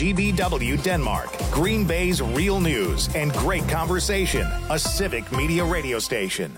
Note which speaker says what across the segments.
Speaker 1: WGBW Denmark, Green Bay's real news and great conversation, a civic media radio station.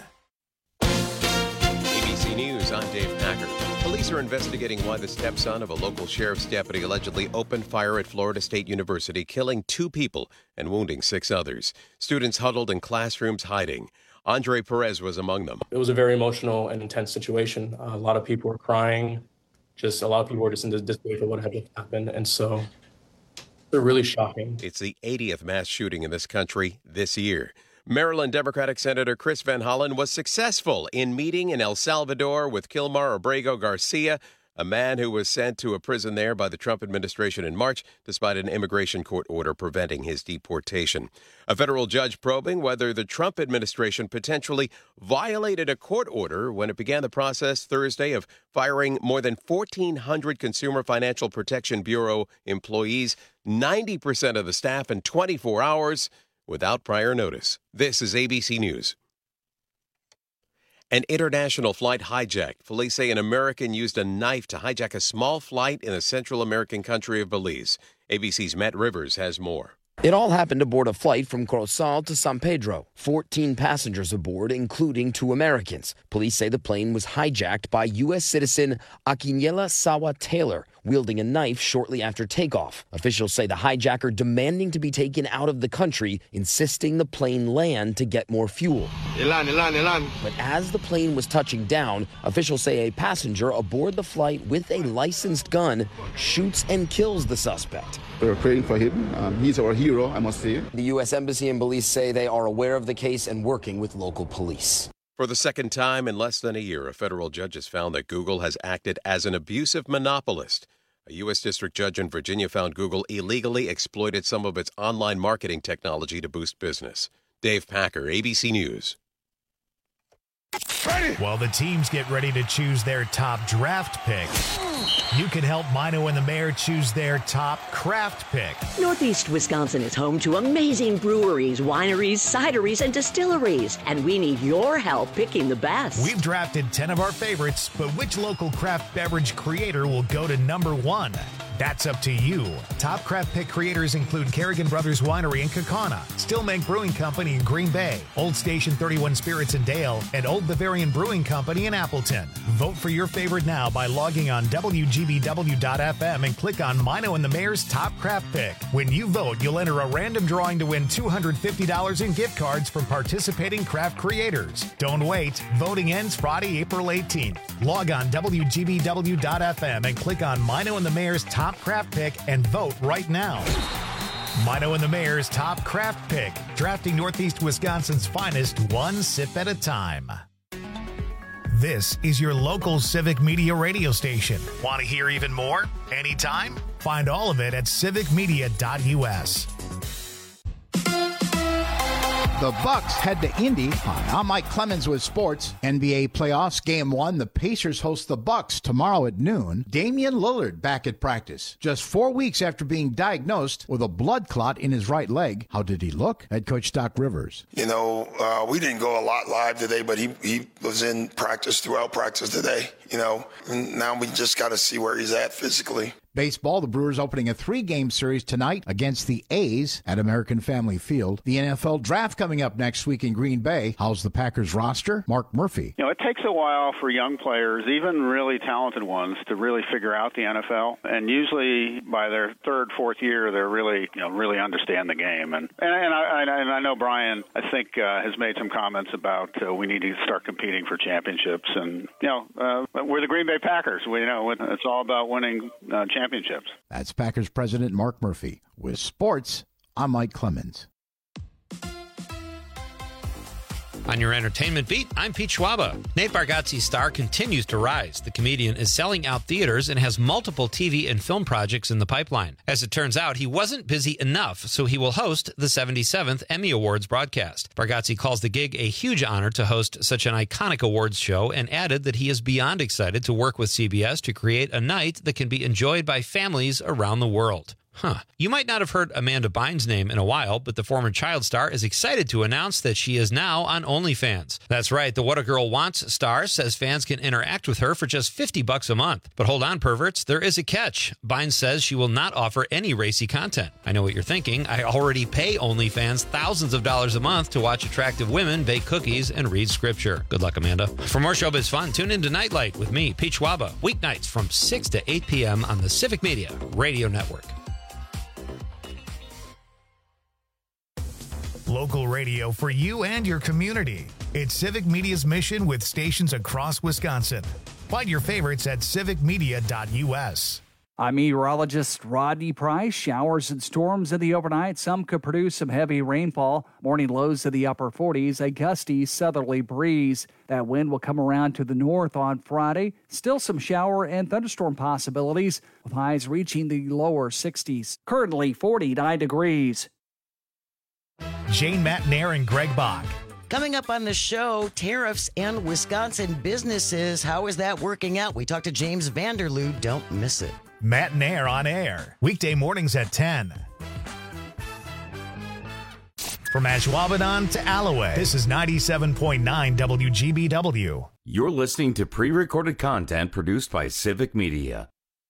Speaker 2: ABC News, I'm Dave Packer. Police are investigating why the stepson of a local sheriff's deputy allegedly opened fire at Florida State University, killing 2 people and wounding 6 others. Students huddled in classrooms hiding. Andre Perez was among them.
Speaker 3: It was a very emotional and intense situation. A lot of people were crying. A lot of people were just in disbelief of what had happened. And so they're really shocking.
Speaker 2: It's the 80th mass shooting in this country this year. Maryland Democratic Senator Chris Van Hollen was successful in meeting in El Salvador with Kilmar Abrego Garcia, a man who was sent to a prison there by the Trump administration in March, despite an immigration court order preventing his deportation. A federal judge probing whether the Trump administration potentially violated a court order when it began the process Thursday of firing more than 1,400 Consumer Financial Protection Bureau employees, 90% of the staff in 24 hours, without prior notice. This is ABC News. An international flight hijacked. Police say an American used a knife to hijack a small flight in the Central American country of Belize. ABC's Matt Rivers has more.
Speaker 4: It all happened aboard a flight from Corozal to San Pedro. 14 passengers aboard, including 2 Americans. Police say the plane was hijacked by U.S. citizen Akinyela Sawa Taylor, wielding a knife shortly after takeoff. Officials say the hijacker demanding to be taken out of the country, insisting the plane land to get more fuel. But as the plane was touching down, officials say a passenger aboard the flight with a licensed gun shoots and kills the suspect.
Speaker 5: We're praying for him. He's our hero, I must say.
Speaker 4: The U.S. Embassy and Belize say they are aware of the case and working with local police.
Speaker 2: For the second time in less than a year, a federal judge has found that Google has acted as an abusive monopolist. A U.S. district judge in Virginia found Google illegally exploited some of its online marketing technology to boost business. Dave Packer, ABC News.
Speaker 6: While the teams get ready to choose their top draft pick, you can help Mino and the Mayor choose their top craft pick.
Speaker 7: Northeast Wisconsin is home to amazing breweries, wineries, cideries, and distilleries, and we need your help picking the best.
Speaker 6: We've drafted 10 of our favorites, but which local craft beverage creator will go to number 1? That's up to you. Top craft pick creators include Kerrigan Brothers Winery in Kaukauna, Stillmank Brewing Company in Green Bay, Old Station 31 Spirits in Dale, and Old Bavarian Brewing Company in Appleton. Vote for your favorite now by logging on WGBW.FM and click on Mino and the Mayor's Top Craft Pick. When you vote, you'll enter a random drawing to win $250 in gift cards from participating craft creators. Don't wait. Voting ends Friday, April 18th. Log on WGBW.FM and click on Mino and the Mayor's Top Craft Pick and vote right now. Mino and the Mayor's Top Craft Pick, drafting Northeast Wisconsin's finest one sip at a time. This is your local civic media radio station. Want to hear even more? Anytime? Find all of it at civicmedia.us.
Speaker 8: The Bucks head to Indy. Hi, I'm Mike Clemens with sports. NBA playoffs, Game 1. The Pacers host the Bucks tomorrow at noon. Damian Lillard back at practice. Just 4 weeks after being diagnosed with a blood clot in his right leg. How did he look? Head coach Doc Rivers.
Speaker 9: You know, we didn't go a lot live today, but he was in practice throughout practice today. You know, and now we just got to see where he's at physically.
Speaker 8: Baseball, the Brewers opening a 3-game series tonight against the A's at American Family Field. The NFL Draft coming up next week in Green Bay. How's the Packers roster? Mark Murphy.
Speaker 10: You know, it takes a while for young players, even really talented ones, to really figure out the NFL. And usually by their third, fourth year, they're really understand the game. And I know Brian, I think, has made some comments about we need to start competing for championships. And, we're the Green Bay Packers. It's all about winning championships.
Speaker 8: That's Packers President Mark Murphy. With sports, I'm Mike Clemens.
Speaker 11: On your entertainment beat, I'm Pete Schwaba. Nate Bargatze's star continues to rise. The comedian is selling out theaters and has multiple TV and film projects in the pipeline. As it turns out, he wasn't busy enough, so he will host the 77th Emmy Awards broadcast. Bargatze calls the gig a huge honor to host such an iconic awards show and added that he is beyond excited to work with CBS to create a night that can be enjoyed by families around the world. Huh. You might not have heard Amanda Bynes' name in a while, but the former child star is excited to announce that she is now on OnlyFans. That's right. The What a Girl Wants star says fans can interact with her for just $50 a month. But hold on, perverts, there is a catch. Bynes says she will not offer any racy content. I know what you're thinking. I already pay OnlyFans thousands of dollars a month to watch attractive women bake cookies and read scripture. Good luck, Amanda. For more showbiz fun, tune in to Nightlight with me, Pete Schwaba, weeknights from 6 to 8 p.m. on the Civic Media Radio Network.
Speaker 6: Local radio for you and your community. It's Civic Media's mission with stations across Wisconsin. Find your favorites at civicmedia.us.
Speaker 12: I'm meteorologist Rodney Price. Showers and storms in the overnight. Some could produce some heavy rainfall. Morning lows in the upper 40s. A gusty southerly breeze. That wind will come around to the north on Friday. Still some shower and thunderstorm possibilities, with highs reaching the lower 60s. Currently 49 degrees.
Speaker 6: Jane Matnair and Greg Bach.
Speaker 13: Coming up on the show, tariffs and Wisconsin businesses. How is that working out? We talked to James Vanderloo. Don't miss it.
Speaker 6: Matnair on air. Weekday mornings at 10. From Ashwaubenon to Alloway, this is 97.9 WGBW.
Speaker 14: You're listening to pre-recorded content produced by Civic Media.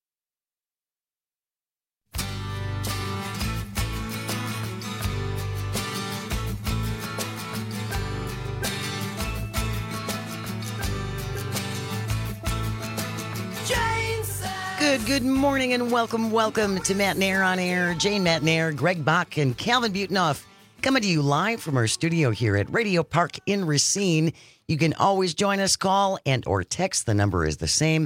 Speaker 13: Good morning and welcome to Matnair on Air. Jane Matnair, Greg Bach, and Calvin Butenoff coming to you live from our studio here at Radio Park in Racine. You can always join us, call and or text. The number is the same,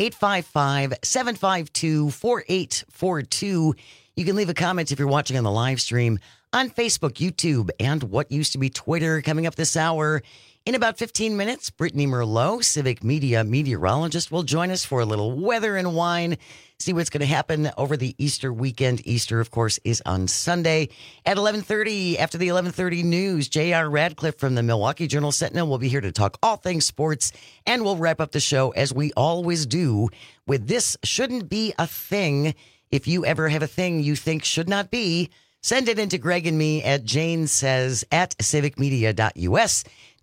Speaker 13: 855-752-4842. You can leave a comment if you're watching on the live stream on Facebook, YouTube, and what used to be Twitter. Coming up this hour, in about 15 minutes, Brittany Merlot, Civic Media meteorologist, will join us for a little weather and wine, see what's going to happen over the Easter weekend. Easter, of course, is on Sunday. At 11:30, after the 11:30 news, J.R. Radcliffe from the Milwaukee Journal-Sentinel will be here to talk all things sports, and we'll wrap up the show, as we always do, with This Shouldn't Be a Thing. If you ever have a thing you think should not be, send it into Greg and me at janesays at civicmedia.us.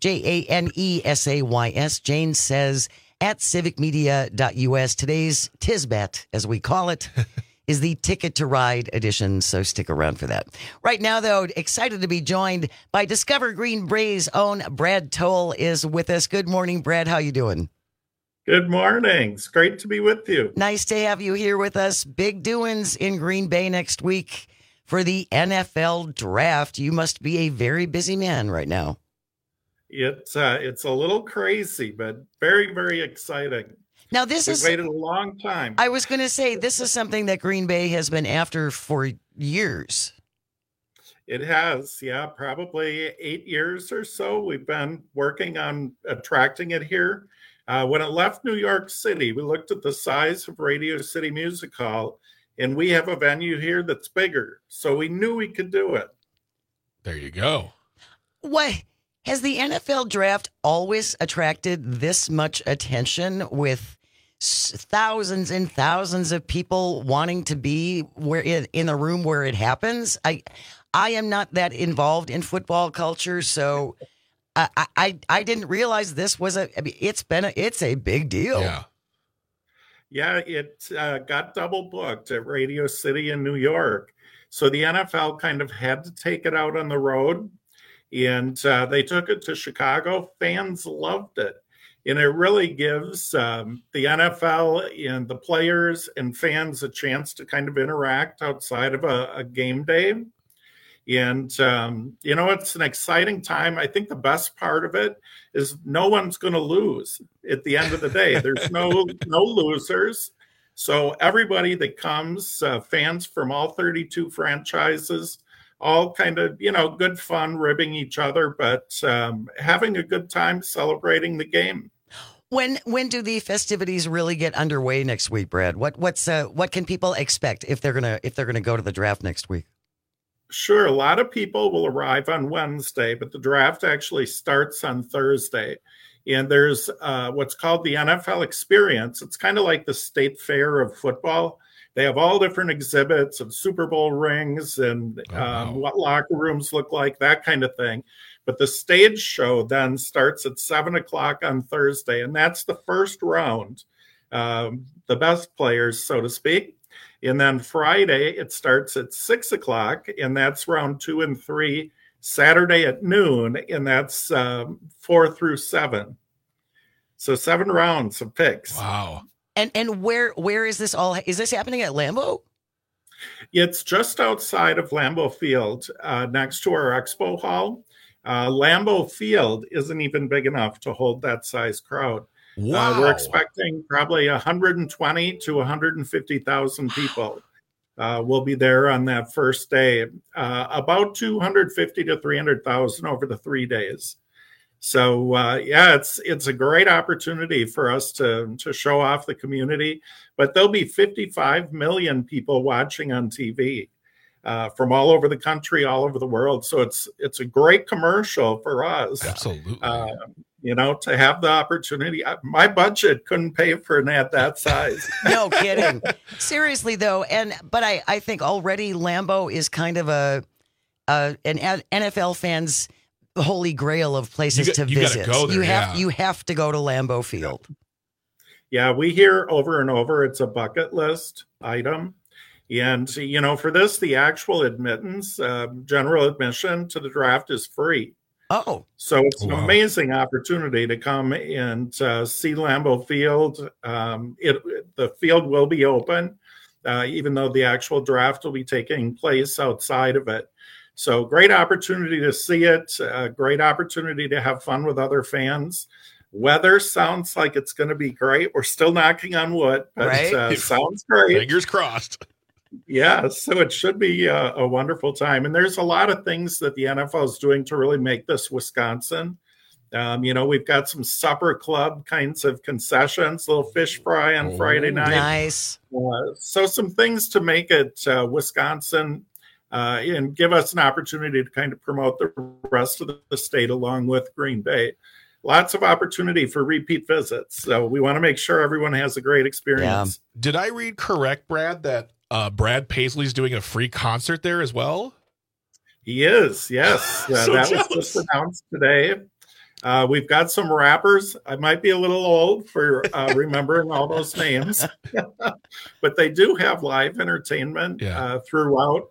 Speaker 13: JANESAYS. Jane says at civicmedia.us. Today's Tisbat, as we call it, is the Ticket to Ride edition, so stick around for that. Right now, though, excited to be joined by Discover Green Bay's own Brad Toll is with us. Good morning, Brad. How you doing?
Speaker 15: Good morning. It's great to be with you.
Speaker 13: Nice to have you here with us. Big doings in Green Bay next week for the NFL draft. You must be a very busy man right now.
Speaker 15: It's a little crazy, but very, very exciting.
Speaker 13: Now,
Speaker 15: We've waited a long time.
Speaker 13: I was going to say, this is something that Green Bay has been after for years.
Speaker 15: It has, yeah, probably 8 years or so. We've been working on attracting it here. When it left New York City, we looked at the size of Radio City Music Hall, and we have a venue here that's bigger. So we knew we could do it.
Speaker 2: There you go.
Speaker 13: What? Has the NFL draft always attracted this much attention, with thousands and thousands of people wanting to be where in the room where it happens? I am not that involved in football culture, so I didn't realize this was it's a big deal.
Speaker 15: Yeah, it got double booked at Radio City in New York, so the NFL kind of had to take it out on the road. And they took it to Chicago. Fans loved it. And it really gives the NFL and the players and fans a chance to kind of interact outside of a game day. And, it's an exciting time. I think the best part of it is no one's going to lose at the end of the day. There's no losers. So everybody that comes, fans from all 32 franchises, all kind of, good fun, ribbing each other, but having a good time celebrating the game.
Speaker 13: When do the festivities really get underway next week, Brad? What can people expect if they're gonna go to the draft next week?
Speaker 15: Sure, a lot of people will arrive on Wednesday, but the draft actually starts on Thursday. And there's what's called the NFL Experience. It's kind of like the state fair of football, They have all different exhibits of Super Bowl rings and what locker rooms look like, that kind of thing. But the stage show then starts at 7 o'clock on Thursday, and that's the first round, the best players, so to speak. And then Friday, it starts at 6 o'clock, and that's round 2 and 3. Saturday at noon, and that's 4 through 7. So 7 rounds of picks.
Speaker 16: Wow.
Speaker 13: And where is this all? Is this happening at Lambeau?
Speaker 15: It's just outside of Lambeau Field, next to our expo hall. Lambeau Field isn't even big enough to hold that size crowd.
Speaker 16: Wow.
Speaker 15: We're expecting probably 120 to 150,000 people will be there on that first day. About 250 to 300,000 over the 3 days. So it's a great opportunity for us to show off the community. But there'll be 55 million people watching on TV from all over the country, all over the world. So it's a great commercial for us.
Speaker 16: Absolutely.
Speaker 15: To have the opportunity. My budget couldn't pay for an ad that size.
Speaker 13: No kidding. Seriously though, but I think already Lambeau is kind of an NFL fans' holy grail of places to visit.
Speaker 16: Gotta go there,
Speaker 13: you have to go to Lambeau Field.
Speaker 15: Yeah, we hear over and over it's a bucket list item. And, for this, the actual admittance, general admission to the draft is free.
Speaker 13: Oh.
Speaker 15: So it's an amazing opportunity to come and see Lambeau Field. The field will be open, even though the actual draft will be taking place outside of it. So great opportunity to see it, great opportunity to have fun with other fans. Weather sounds like it's going to be great. We're still knocking on wood, but
Speaker 13: right?
Speaker 15: Sounds great.
Speaker 16: Fingers crossed.
Speaker 15: Yeah, so it should be a wonderful time. And there's a lot of things that the NFL is doing to really make this Wisconsin. We've got some supper club kinds of concessions, little fish fry on Friday night.
Speaker 13: Nice.
Speaker 15: So some things to make it Wisconsin and give us an opportunity to kind of promote the rest of the state along with Green Bay. Lots of opportunity for repeat visits. So we want to make sure everyone has a great experience.
Speaker 16: Yeah. Did I read correct, Brad, that Brad Paisley's doing a free concert there as well?
Speaker 15: He is, yes. That was just announced today. We've got some rappers. I might be a little old for remembering all those names, but they do have live entertainment throughout.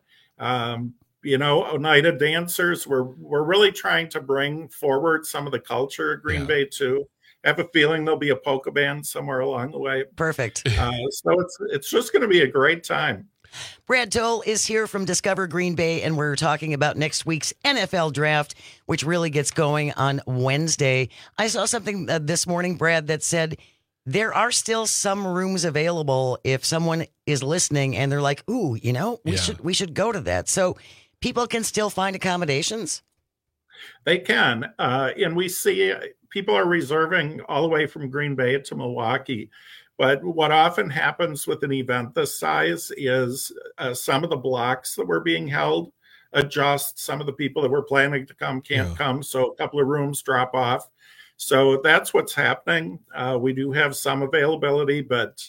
Speaker 15: Oneida dancers. We're really trying to bring forward some of the culture of Green Bay too. I have a feeling there'll be a polka band somewhere along the way.
Speaker 13: Perfect.
Speaker 15: So it's just going to be a great time.
Speaker 13: Brad Toll is here from Discover Green Bay, and we're talking about next week's NFL draft, which really gets going on Wednesday. I saw something this morning, Brad, that said there are still some rooms available if someone is listening and they're like, ooh, we should go to that. So people can still find accommodations?
Speaker 15: They can. And we see people are reserving all the way from Green Bay to Milwaukee. But what often happens with an event this size is some of the blocks that were being held adjust. Some of the people that were planning to come can't come. So a couple of rooms drop off. So that's what's happening. We do have some availability, but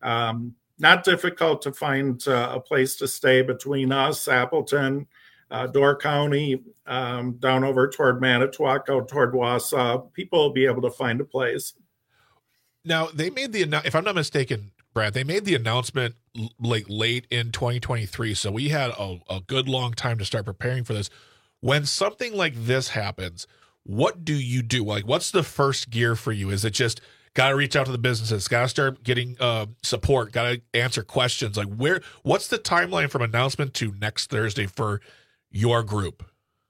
Speaker 15: not difficult to find a place to stay between us, Appleton, Door County, down over toward Manitowoc, out toward Wausau. People will be able to find a place.
Speaker 16: Now, they made if I'm not mistaken, Brad, they made the announcement like late in 2023. So we had a good long time to start preparing for this. When something like this happens, what do you do? Like, what's the first gear for you? Is it just got to reach out to the businesses, got to start getting support, got to answer questions? Like, what's the timeline from announcement to next Thursday for your group?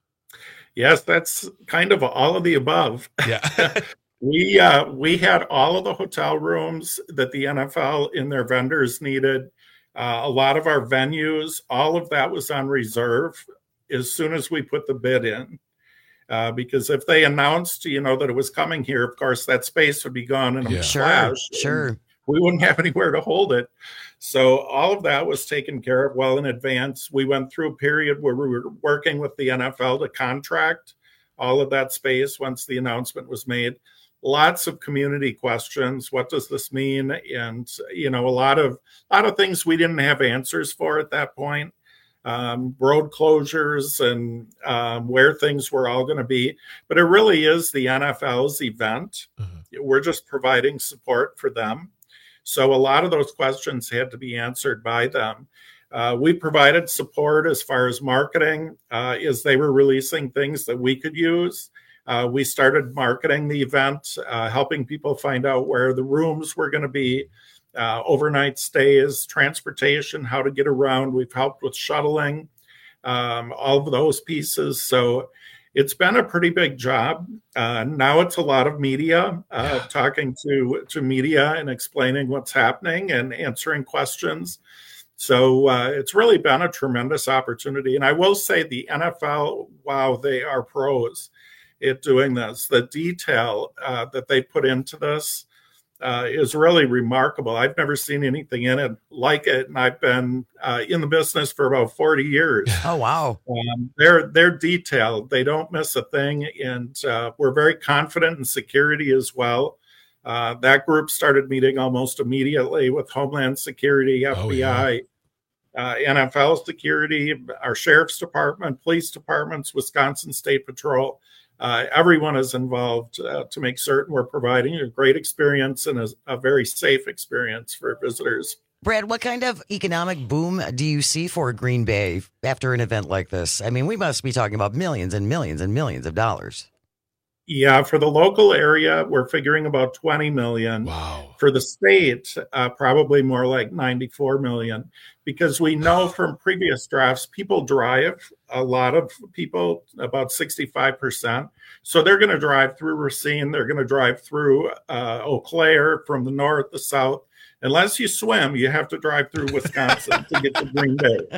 Speaker 15: Yes, that's kind of all of the above.
Speaker 16: Yeah.
Speaker 15: We had all of the hotel rooms that the NFL and their vendors needed. A lot of our venues, all of that was on reserve as soon as we put the bid in. Because if they announced, that it was coming here, of course, that space would be gone in a flash.
Speaker 13: Sure.
Speaker 15: We wouldn't have anywhere to hold it. So all of that was taken care of well in advance. We went through a period where we were working with the NFL to contract all of that space once the announcement was made. lots of community questions. What does this mean? And, a lot of things we didn't have answers for at that point. Road closures and where things were all going to be. But it really is the NFL's event. Mm-hmm. We're just providing support for them. So a lot of those questions had to be answered by them. We provided support as far as marketing, as they were releasing things that we could use. We started marketing the event, helping people find out where the rooms were going to be, overnight stays, transportation, how to get around. We've helped with shuttling, all of those pieces. So it's been a pretty big job. Now it's a lot of media, talking to media and explaining what's happening and answering questions. So it's really been a tremendous opportunity. And I will say the NFL, wow, they are pros at doing this. The detail that they put into this is really remarkable. I've never seen anything in it like it, and I've been in the business for about 40 years.
Speaker 13: Oh, wow.
Speaker 15: They're detailed. They don't miss a thing, and we're very confident in security as well. That group started meeting almost immediately with Homeland Security, FBI, NFL security, our sheriff's department, police departments, Wisconsin State Patrol. Everyone is involved to make certain we're providing a great experience and a very safe experience for visitors.
Speaker 13: Brad, what kind of economic boom do you see for Green Bay after an event like this? I mean, we must be talking about millions and millions and millions of dollars.
Speaker 15: Yeah, for the local area, we're figuring about $20 million.
Speaker 16: Wow.
Speaker 15: For the state, probably more like $94 million, because we know from previous drafts, people drive. A lot of people, about 65%. So they're going to drive through Racine. They're going to drive through Eau Claire from the north, the south. Unless you swim, you have to drive through Wisconsin to get to Green Bay.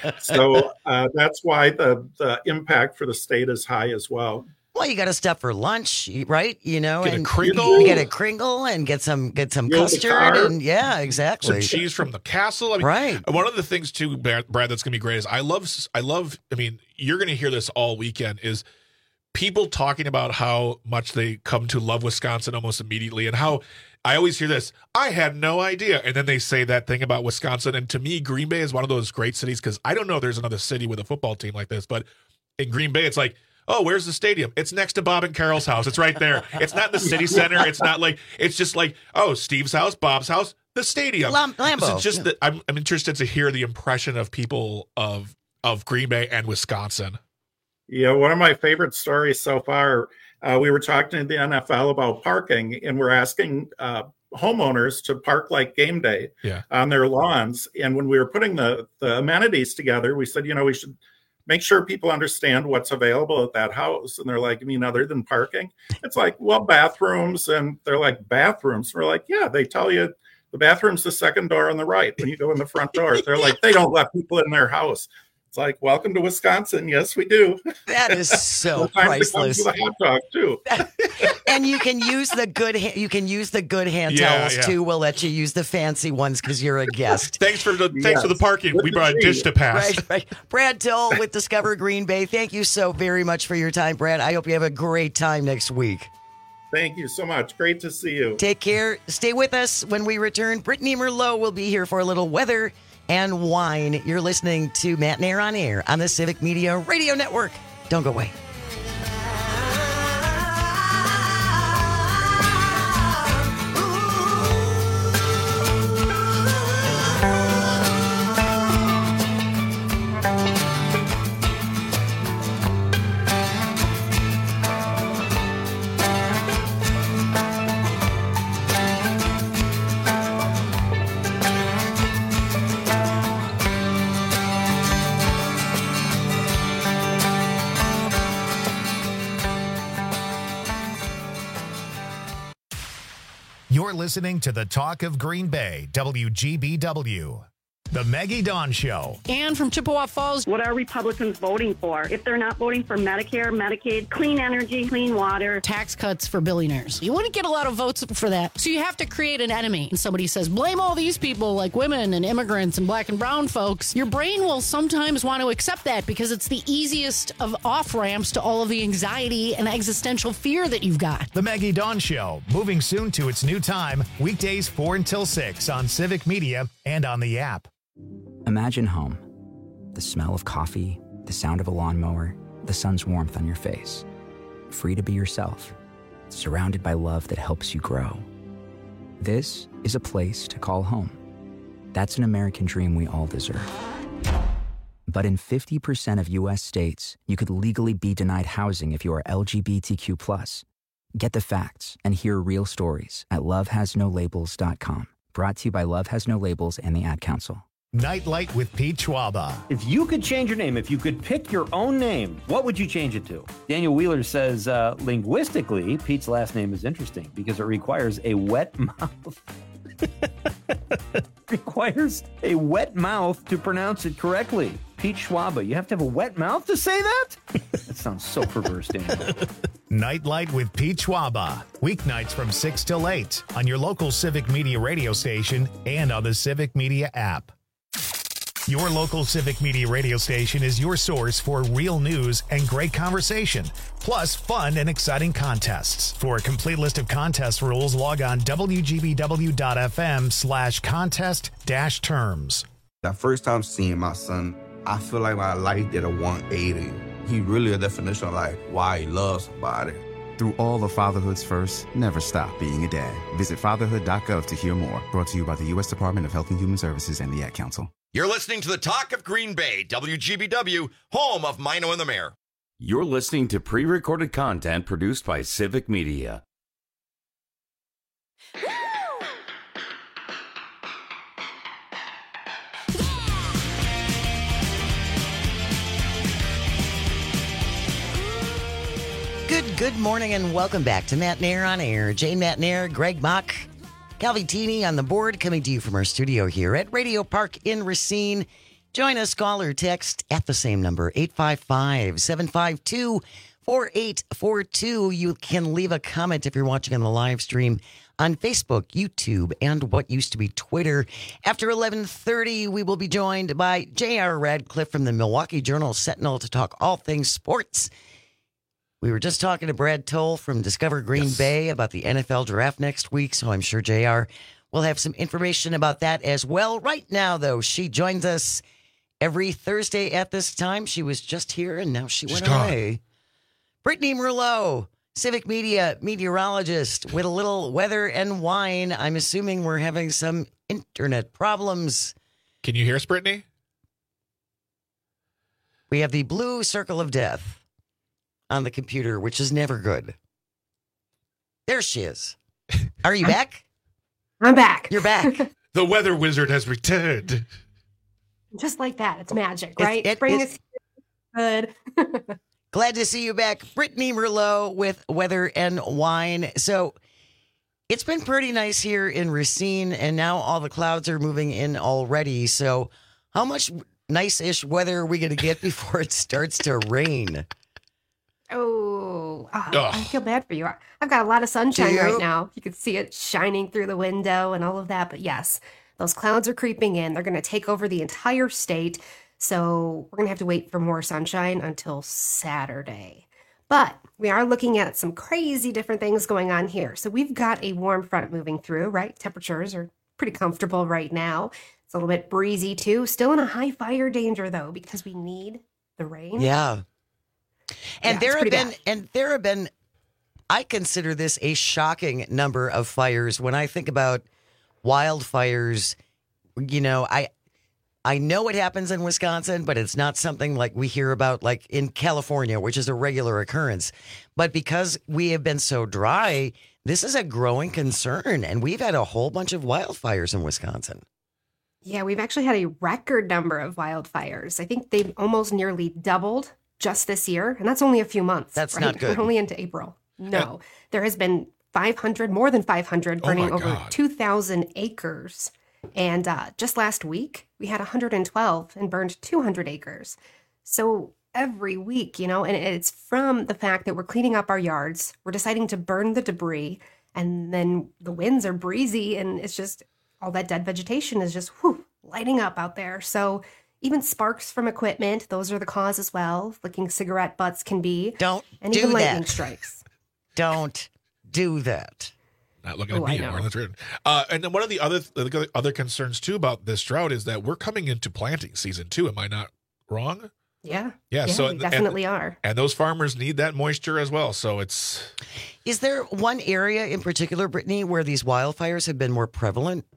Speaker 15: So that's why the impact for the state is high as well.
Speaker 13: Well, you got to stop for lunch, right?
Speaker 16: Get a
Speaker 13: Kringle. You get a Kringle and get some custard, and yeah, exactly.
Speaker 16: Some cheese from the castle. I mean,
Speaker 13: right.
Speaker 16: One of the things too, Brad, that's going to be great is I love. I mean, you're going to hear this all weekend. Is people talking about how much they come to love Wisconsin almost immediately, and how I always hear this. I had no idea, and then they say that thing about Wisconsin. And to me, Green Bay is one of those great cities because I don't know if there's another city with a football team like this, but in Green Bay, it's like, oh, where's the stadium? It's next to Bob and Carol's house. It's right there. It's not in the city center. It's not like, it's just like, oh, Steve's house, Bob's house, the stadium.
Speaker 13: Lambeau.
Speaker 16: So just that I'm interested to hear the impression of people of Green Bay and Wisconsin.
Speaker 15: Yeah, one of my favorite stories so far, we were talking to the NFL about parking, and we're asking homeowners to park like game day on their lawns. And when we were putting the amenities together, we said, we should make sure people understand what's available at that house. And they're like, I mean, other than parking? It's like, well, bathrooms. And they're like, bathrooms? We're like, yeah, they tell you the bathroom's the second door on the right when you go in the front door. They're like, they don't let people in their house. It's like, welcome to Wisconsin. Yes, we do.
Speaker 13: That is so priceless.
Speaker 15: Sometimes it comes with a hot dog too.
Speaker 13: And you can use the good hand towels too. We'll let you use the fancy ones because you're a guest.
Speaker 16: Thanks for the parking. We brought a dish to pass.
Speaker 13: Right. Brad Toll with Discover Green Bay. Thank you so very much for your time, Brad. I hope you have a great time next week.
Speaker 15: Thank you so much. Great to see you.
Speaker 13: Take care. Stay with us when we return. Brittany Merlot will be here for a little weather and wine. You're listening to Matt and Air on Air on the Civic Media Radio Network. Don't go away.
Speaker 6: You're listening to the Talk of Green Bay, WGBW. The Maggie Dawn Show.
Speaker 17: And from Chippewa Falls.
Speaker 18: What are Republicans voting for? If they're not voting for Medicare, Medicaid, clean energy, clean water.
Speaker 17: Tax cuts for billionaires. You wouldn't get a lot of votes for that. So you have to create an enemy. And somebody says, blame all these people like women and immigrants and black and brown folks. Your brain will sometimes want to accept that because it's the easiest of off-ramps to all of the anxiety and existential fear that you've got.
Speaker 6: The Maggie Dawn Show, moving soon to its new time, weekdays 4 until 6 on Civic Media and on the app.
Speaker 19: Imagine home. The smell of coffee, the sound of a lawnmower, the sun's warmth on your face. Free to be yourself, surrounded by love that helps you grow. This is a place to call home. That's an American dream we all deserve. But in 50% of U.S. states, you could legally be denied housing if you are LGBTQ+. Get the facts and hear real stories at lovehasnolabels.com. Brought to you by Love Has No Labels and the Ad Council.
Speaker 6: Nightlight with Pete Schwaba.
Speaker 20: If you could change your name, if you could pick your own name, what would you change it to? Daniel Wheeler says, linguistically, Pete's last name is interesting because it requires a wet mouth. Requires a wet mouth to pronounce it correctly. Pete Schwaba, you have to have a wet mouth to say that? That sounds so perverse, Daniel.
Speaker 6: Nightlight with Pete Schwaba. Weeknights from 6 till 8 on your local Civic Media radio station and on the Civic Media app. Your local Civic Media radio station is your source for real news and great conversation, plus fun and exciting contests. For a complete list of contest rules, log on wgbw.fm/contest-terms.
Speaker 21: The first time seeing my son, I feel like my life did a 180. He really a definition of like why he loves somebody.
Speaker 22: Through all of fatherhood's first, never stop being a dad. Visit fatherhood.gov to hear more. Brought to you by the U.S. Department of Health and Human Services and the Ad Council.
Speaker 23: You're listening to the Talk of Green Bay, WGBW, home of Mino and the Mayor.
Speaker 14: You're listening to pre-recorded content produced by Civic Media.
Speaker 13: Good morning and welcome back to Matt Nair on Air. Jane Matt Nair, Greg Mock, Calvitini on the board, coming to you from our studio here at Radio Park in Racine. Join us, call or text at the same number, 855-752-4842. You can leave a comment if you're watching on the live stream on Facebook, YouTube, and what used to be Twitter. After 11:30, we will be joined by J.R. Radcliffe from the Milwaukee Journal-Sentinel to talk all things sports. We were just talking to Brad Toll from Discover Green Bay about the NFL draft next week, so I'm sure JR will have some information about that as well. Right now, though, she joins us every Thursday at this time. She was just here, and now she went away. Brittany Merlot, Civic Media meteorologist with a little weather and wine. I'm assuming we're having some internet problems.
Speaker 16: Can you hear us, Brittany?
Speaker 13: We have the blue circle of death on the computer, which is never good. There she is. Are you back?
Speaker 24: I'm back.
Speaker 13: You're back.
Speaker 16: The weather wizard has returned.
Speaker 24: Just like that. It's magic, right? Spring is good.
Speaker 13: Glad to see you back. Brittany Merlot with weather and wine. So it's been pretty nice here in Racine, and now all the clouds are moving in already. So how much nice-ish weather are we going to get before it starts to rain?
Speaker 24: I feel bad for you. I've got a lot of sunshine right now. You can see it shining through the window and all of that. But yes, those clouds are creeping in. They're going to take over the entire state. So we're going to have to wait for more sunshine until Saturday. But we are looking at some crazy different things going on here. So we've got a warm front moving through, right? Temperatures are pretty comfortable right now. It's a little bit breezy too. Still in a high fire danger though, because we need the rain.
Speaker 13: Yeah. And there have been, I consider this a shocking number of fires. When I think about wildfires, you know, I know what happens in Wisconsin, but it's not something like we hear about like in California, which is a regular occurrence. But because we have been so dry, this is a growing concern. And we've had a whole bunch of wildfires in Wisconsin.
Speaker 24: Yeah, we've actually had a record number of wildfires. I think they've almost nearly doubled just this year, and that's only a few months.
Speaker 13: That's
Speaker 24: right?
Speaker 13: not good.
Speaker 24: We're only into April. No, there has been more than 500 burning over 2,000 acres And just last week, we had 112 and burned 200 acres. So every week, and it's from the fact that we're cleaning up our yards, we're deciding to burn the debris, and then the winds are breezy, and it's just all that dead vegetation is just lighting up out there. So even sparks from equipment, those are the cause as well. Flicking cigarette butts can be. And even lightning strikes.
Speaker 13: Don't do that.
Speaker 16: Not looking at me anymore. That's weird. And then one of the other concerns too about this drought is that we're coming into planting season too. Am I not wrong?
Speaker 24: Yeah.
Speaker 16: So
Speaker 24: we definitely are.
Speaker 16: And those farmers need that moisture as well. So
Speaker 13: Is there one area in particular, Brittany, where these wildfires have been more prevalent?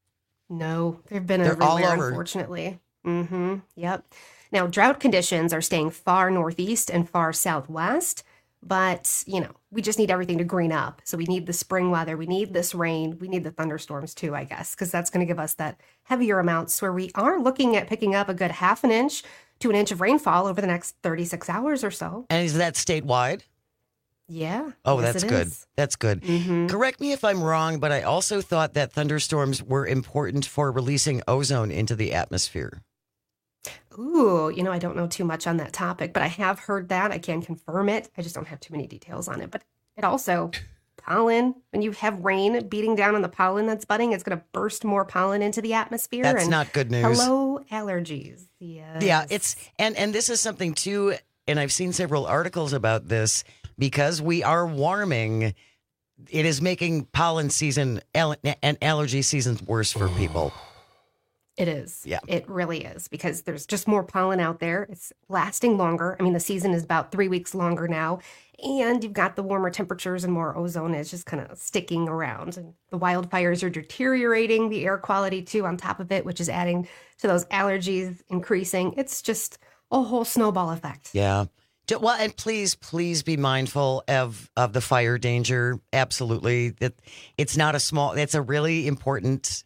Speaker 24: No, they've been everywhere, unfortunately. Mm-hmm. Yep. Now, drought conditions are staying far northeast and far southwest. But, we just need everything to green up. So we need the spring weather. We need this rain. We need the thunderstorms too, I guess, because that's going to give us that heavier amounts where we are looking at picking up a good half an inch to an inch of rainfall over the next 36 hours or so.
Speaker 13: And is that statewide?
Speaker 24: Yeah.
Speaker 13: Oh,
Speaker 24: yes,
Speaker 13: that's good.
Speaker 24: is.
Speaker 13: That's good.
Speaker 24: Mm-hmm.
Speaker 13: Correct me if I'm wrong, but I also thought that thunderstorms were important for releasing ozone into the atmosphere.
Speaker 24: Ooh, I don't know too much on that topic, but I have heard that. I can confirm it. I just don't have too many details on it. But it also, pollen, when you have rain beating down on the pollen that's budding, it's going to burst more pollen into the atmosphere.
Speaker 13: That's not good news.
Speaker 24: Hello, allergies. Yes.
Speaker 13: Yeah, it's and this is something too, and I've seen several articles about this, because we are warming, it is making pollen season and allergy seasons worse for people.
Speaker 24: It is.
Speaker 13: Yeah.
Speaker 24: It really is, because there's just more pollen out there. It's lasting longer. I mean, the season is about 3 weeks longer now. And you've got the warmer temperatures and more ozone is just kind of sticking around. And the wildfires are deteriorating the air quality too on top of it, which is adding to those allergies increasing. It's just a whole snowball effect.
Speaker 13: Yeah. Well, and please be mindful of the fire danger. Absolutely. It's not a small, it's a really important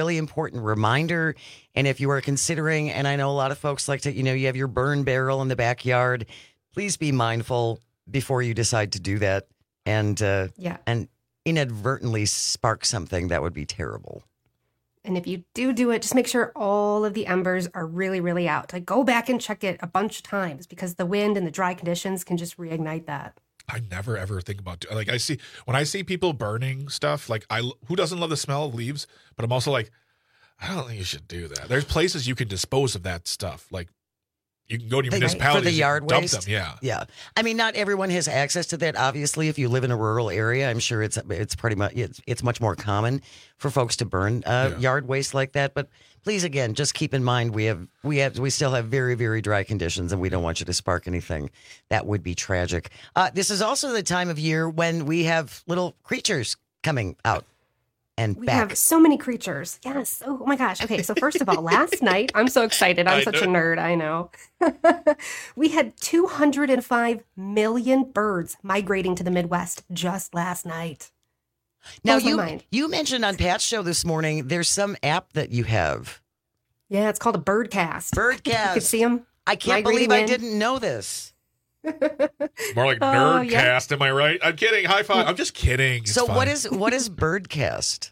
Speaker 13: reminder. And if you are considering, and I know a lot of folks like to, you have your burn barrel in the backyard, please be mindful before you decide to do that. And, and inadvertently spark something that would be terrible.
Speaker 24: And if you do it, just make sure all of the embers are really, really out. Like, go back and check it a bunch of times, because the wind and the dry conditions can just reignite that.
Speaker 16: I never ever think about when I see people burning stuff, like who doesn't love the smell of leaves? But I'm also like, I don't think you should do that. There's places you can dispose of that stuff. Like, you can go to your municipality
Speaker 13: for the yard
Speaker 16: dump
Speaker 13: waste.
Speaker 16: Them. Yeah.
Speaker 13: Yeah. I mean, not everyone has access to that. Obviously, if you live in a rural area, I'm sure it's pretty much it's much more common for folks to burn yard waste like that. But please, again, just keep in mind we still have very, very dry conditions, and we don't want you to spark anything that would be tragic. This is also the time of year when we have little creatures coming out. And
Speaker 24: we have so many creatures. Yes. Oh my gosh. Okay. So first of all, last night, I'm so excited. I'm such a nerd. I know. We had 205 million birds migrating to the Midwest just last night.
Speaker 13: Now, you mentioned on Pat's show this morning, there's some app that you have.
Speaker 24: Yeah, it's called a Birdcast.
Speaker 13: Birdcast.
Speaker 24: You can see them.
Speaker 13: I can't believe I didn't know this.
Speaker 16: More like Nerdcast, am I right? I'm kidding. High five. I'm just kidding. It's
Speaker 13: so
Speaker 16: fine.
Speaker 13: what is Birdcast?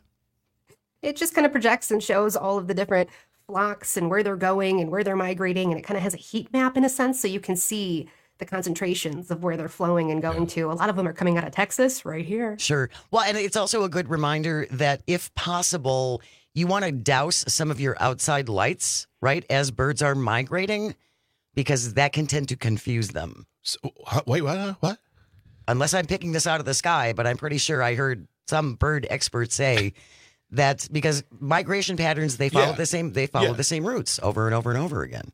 Speaker 24: It just kind of projects and shows all of the different flocks and where they're going and where they're migrating, and it kind of has a heat map in a sense, so you can see the concentrations of where they're flowing and going to. A lot of them are coming out of Texas right here.
Speaker 13: Sure. Well, and it's also a good reminder that if possible, you want to douse some of your outside lights, right, as birds are migrating, because that can tend to confuse them.
Speaker 16: So, wait, what?
Speaker 13: Unless I'm picking this out of the sky, but I'm pretty sure I heard some bird experts say that because migration patterns, they follow the same routes over and over and over again.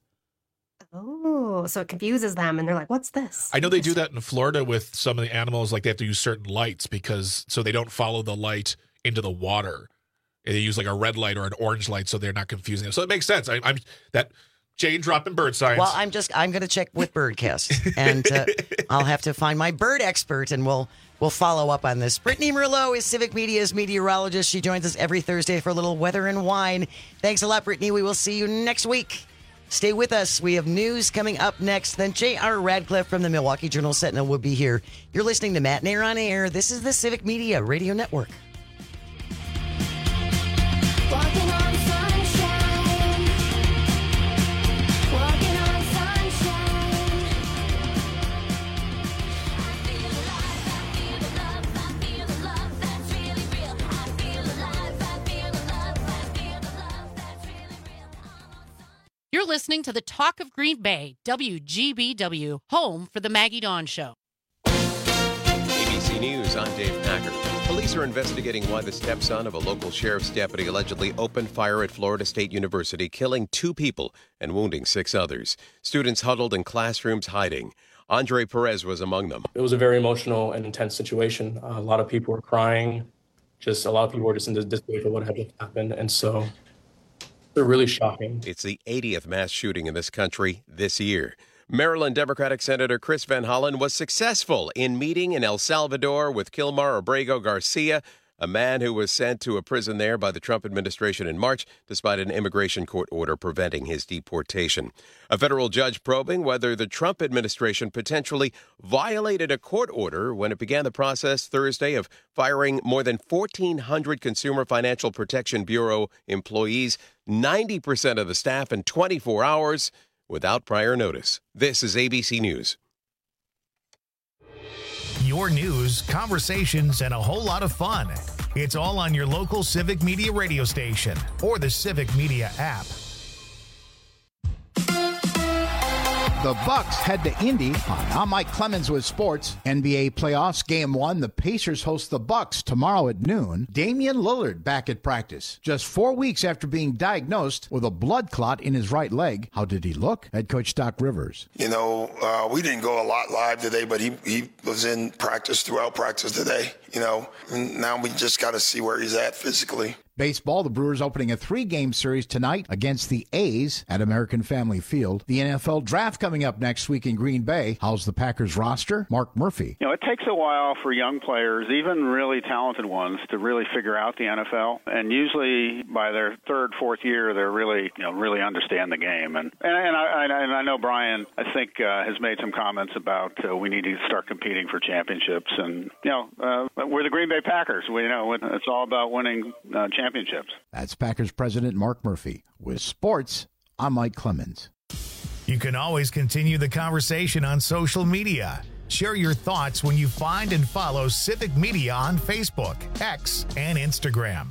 Speaker 24: Oh, so it confuses them, and they're like, "What's this?"
Speaker 16: I know they do that in Florida with some of the animals. Like, they have to use certain lights so they don't follow the light into the water. They use like a red light or an orange light, so they're not confusing them. So it makes sense. I'm that. Jane dropping bird science.
Speaker 13: Well, I'm going to check with Birdcast, and I'll have to find my bird expert, and we'll follow up on this. Brittany Merlot is Civic Media's meteorologist. She joins us every Thursday for a little weather and wine. Thanks a lot, Brittany. We will see you next week. Stay with us. We have news coming up next. Then J.R. Radcliffe from the Milwaukee Journal-Sentinel will be here. You're listening to Matt Nair on Air. This is the Civic Media Radio Network.
Speaker 1: Walking on
Speaker 17: You're listening to the Talk of Green Bay, WGBW, home for the Maggie Dawn Show.
Speaker 2: ABC News, I'm Dave Packer. Police are investigating why the stepson of a local sheriff's deputy allegedly opened fire at Florida State University, killing 2 people and wounding 6 others. Students huddled in classrooms hiding. Andre Perez was among them.
Speaker 1: It was a very emotional and intense situation. A lot of people were crying. Just a lot of people were just in disbelief of what had just happened. And so they're really shocking.
Speaker 2: It's the 80th mass shooting in this country this year. Maryland Democratic Senator Chris Van Hollen was successful in meeting in El Salvador with Kilmar Abrego Garcia, a man who was sent to a prison there by the Trump administration in March, despite an immigration court order preventing his deportation. A federal judge probing whether the Trump administration potentially violated a court order when it began the process Thursday of firing more than 1,400 Consumer Financial Protection Bureau employees, 90% of the staff in 24 hours, without prior notice. This is ABC News.
Speaker 6: Your news, conversations, and a whole lot of fun. It's all on your local Civic Media radio station or the Civic Media app.
Speaker 8: The Bucks head to Indy. I'm Mike Clemens with sports. NBA playoffs, Game 1. The Pacers host the Bucks tomorrow at noon. Damian Lillard back at practice. Just 4 weeks after being diagnosed with a blood clot in his right leg. How did he look? Head coach Doc Rivers.
Speaker 9: We didn't go a lot live today, but he was in practice throughout practice today. And now we just got to see where he's at physically.
Speaker 8: Baseball, the Brewers opening a 3-game series tonight against the A's at American Family Field. The NFL Draft coming up next week in Green Bay. How's the Packers roster? Mark Murphy.
Speaker 10: It takes a while for young players, even really talented ones, to really figure out the NFL. And usually by their third, fourth year, they're really understand the game. And I know Brian, I think, has made some comments about we need to start competing for championships. And, we're the Green Bay Packers. It's all about winning championships.
Speaker 8: That's Packers President Mark Murphy. With sports, I'm Mike Clemens.
Speaker 6: You can always continue the conversation on social media. Share your thoughts when you find and follow Civic Media on Facebook, X, and Instagram.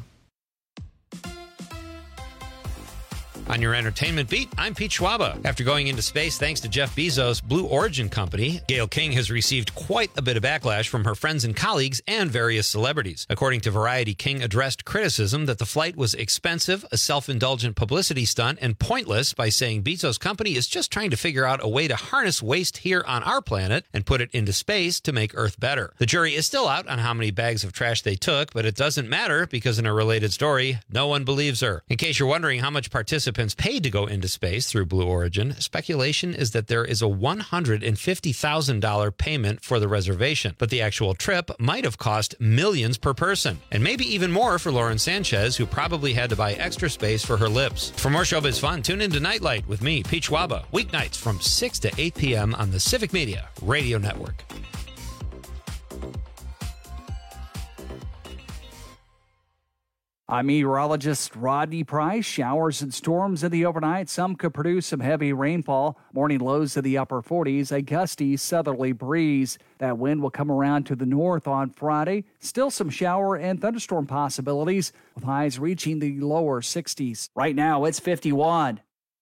Speaker 11: On your entertainment beat, I'm Pete Schwaba. After going into space thanks to Jeff Bezos' Blue Origin company, Gayle King has received quite a bit of backlash from her friends and colleagues and various celebrities. According to Variety, King addressed criticism that the flight was expensive, a self-indulgent publicity stunt, and pointless by saying Bezos' company is just trying to figure out a way to harness waste here on our planet and put it into space to make Earth better. The jury is still out on how many bags of trash they took, but it doesn't matter because in a related story, no one believes her. In case you're wondering how much participants paid to go into space through Blue Origin, speculation is that there is a $150,000 payment for the reservation, but the actual trip might have cost millions per person, and maybe even more for Lauren Sanchez, who probably had to buy extra space for her lips. For more showbiz fun, tune into Nightlight with me, Pete Schwaba, weeknights from 6 to 8 p.m. on the Civic Media Radio Network.
Speaker 12: I'm meteorologist Rodney Price. Showers and storms in the overnight. Some could produce some heavy rainfall. Morning lows in the upper 40s. A gusty southerly breeze. That wind will come around to the north on Friday. Still some shower and thunderstorm possibilities, with highs reaching the lower 60s. Right now, it's 51.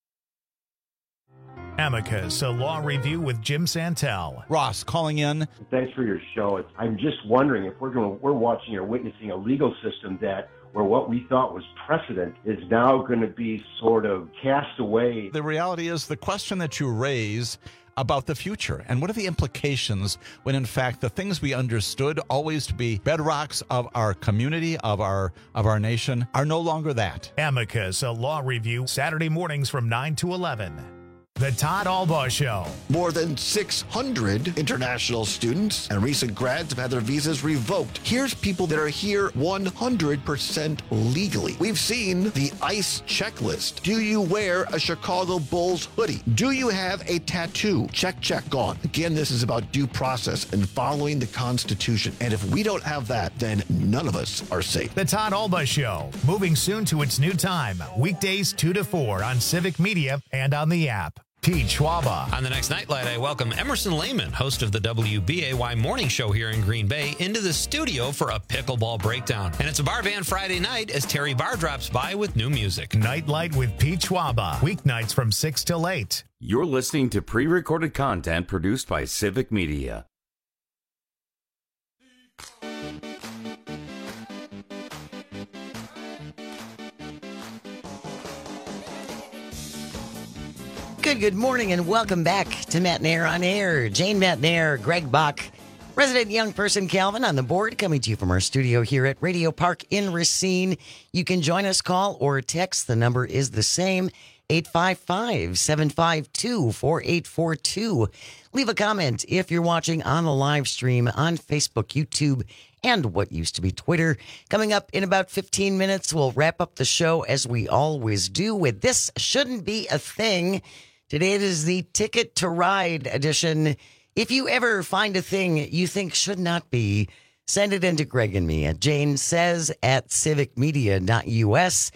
Speaker 6: Amicus, a law review with Jim Santel.
Speaker 3: Ross calling in.
Speaker 4: Thanks for your show. I'm just wondering if we're watching or witnessing a legal system where what we thought was precedent is now going to be sort of cast away.
Speaker 3: The reality is the question that you raise about the future and what are the implications when in fact the things we understood always to be bedrocks of our community, of our nation, are no longer that.
Speaker 6: Amicus, a law review, Saturday mornings from 9 to 11. The Todd Albaugh Show.
Speaker 5: More than 600 international students and recent grads have had their visas revoked. Here's people that are here 100% legally. We've seen the ICE checklist. Do you wear a Chicago Bulls hoodie? Do you have a tattoo? Check, gone. Again, this is about due process and following the Constitution. And if we don't have that, then none of us are safe.
Speaker 6: The Todd Albaugh Show, moving soon to its new time. Weekdays 2 to 4 on Civic Media and on the app. Pete Schwaba.
Speaker 11: On the next Nightlight, I welcome Emerson Lehman, host of the WBAY Morning Show here in Green Bay, into the studio for a pickleball breakdown. And it's a bar band Friday night as Terry Barr drops by with new music.
Speaker 6: Nightlight with Pete Schwaba. Weeknights from 6 till 8.
Speaker 14: You're listening to pre-recorded content produced by Civic Media.
Speaker 13: Good morning and welcome back to Matt Nair on Air. Jane Matt Nair, Greg Bach, resident young person Calvin on the board, coming to you from our studio here at Radio Park in Racine. You can join us, call or text. The number is the same, 855-752-4842. Leave a comment if you're watching on the live stream on Facebook, YouTube, and what used to be Twitter. Coming up in about 15 minutes, we'll wrap up the show as we always do with This Shouldn't Be a Thing. Today it is the Ticket to Ride edition. If you ever find a thing you think should not be, send it in to Greg and me at janesays@civicmedia.us,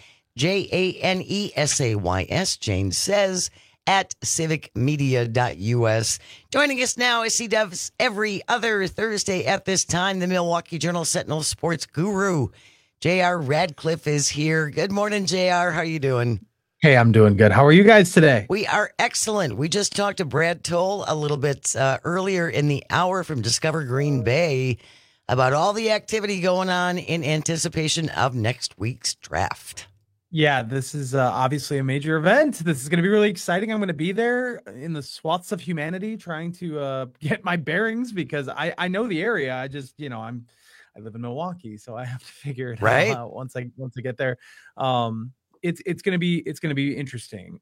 Speaker 13: JANESAYS, Jane Says at civicmedia.us. Joining us now, as he does every other Thursday at this time, the Milwaukee Journal Sentinel sports guru, J.R. Radcliffe, is here. Good morning, J.R. How are you doing?
Speaker 7: Hey, I'm doing good. How are you guys today?
Speaker 13: We are excellent. We just talked to Brad Toll a little bit earlier in the hour from Discover Green Bay about all the activity going on in anticipation of next week's draft.
Speaker 7: Yeah, this is obviously a major event. This is going to be really exciting. I'm going to be there in the swaths of humanity trying to get my bearings because I know the area. I just, I live in Milwaukee, so I have to figure it out once I get there. It's gonna be interesting.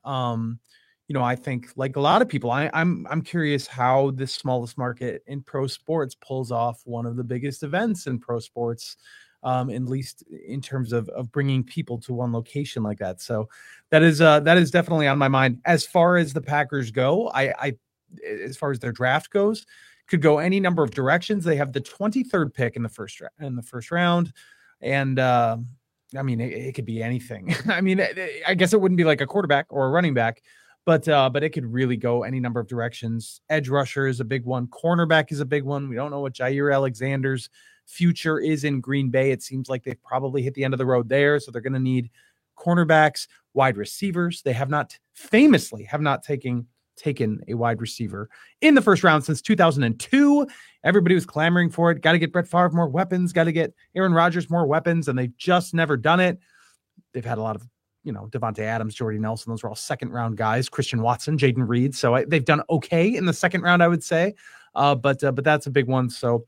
Speaker 7: I think like a lot of people, I'm curious how this smallest market in pro sports pulls off one of the biggest events in pro sports, at least in terms of bringing people to one location like that. So that is definitely on my mind. As far as the Packers go, I as far as their draft goes, could go any number of directions. They have the 23rd pick in the first round, and it could be anything. I guess it wouldn't be like a quarterback or a running back, but it could really go any number of directions. Edge rusher is a big one. Cornerback is a big one. We don't know what Jair Alexander's future is in Green Bay. It seems like they've probably hit the end of the road there, so they're going to need cornerbacks, wide receivers. They have not taken a wide receiver in the first round since 2002. Everybody was clamoring for it. Got to get Brett Favre more weapons. Got to get Aaron Rodgers more weapons, and they've just never done it. They've had a lot of, Devontae Adams, Jordy Nelson. Those were all second-round guys. Christian Watson, Jaden Reed. So they've done okay in the second round, I would say. But that's a big one. So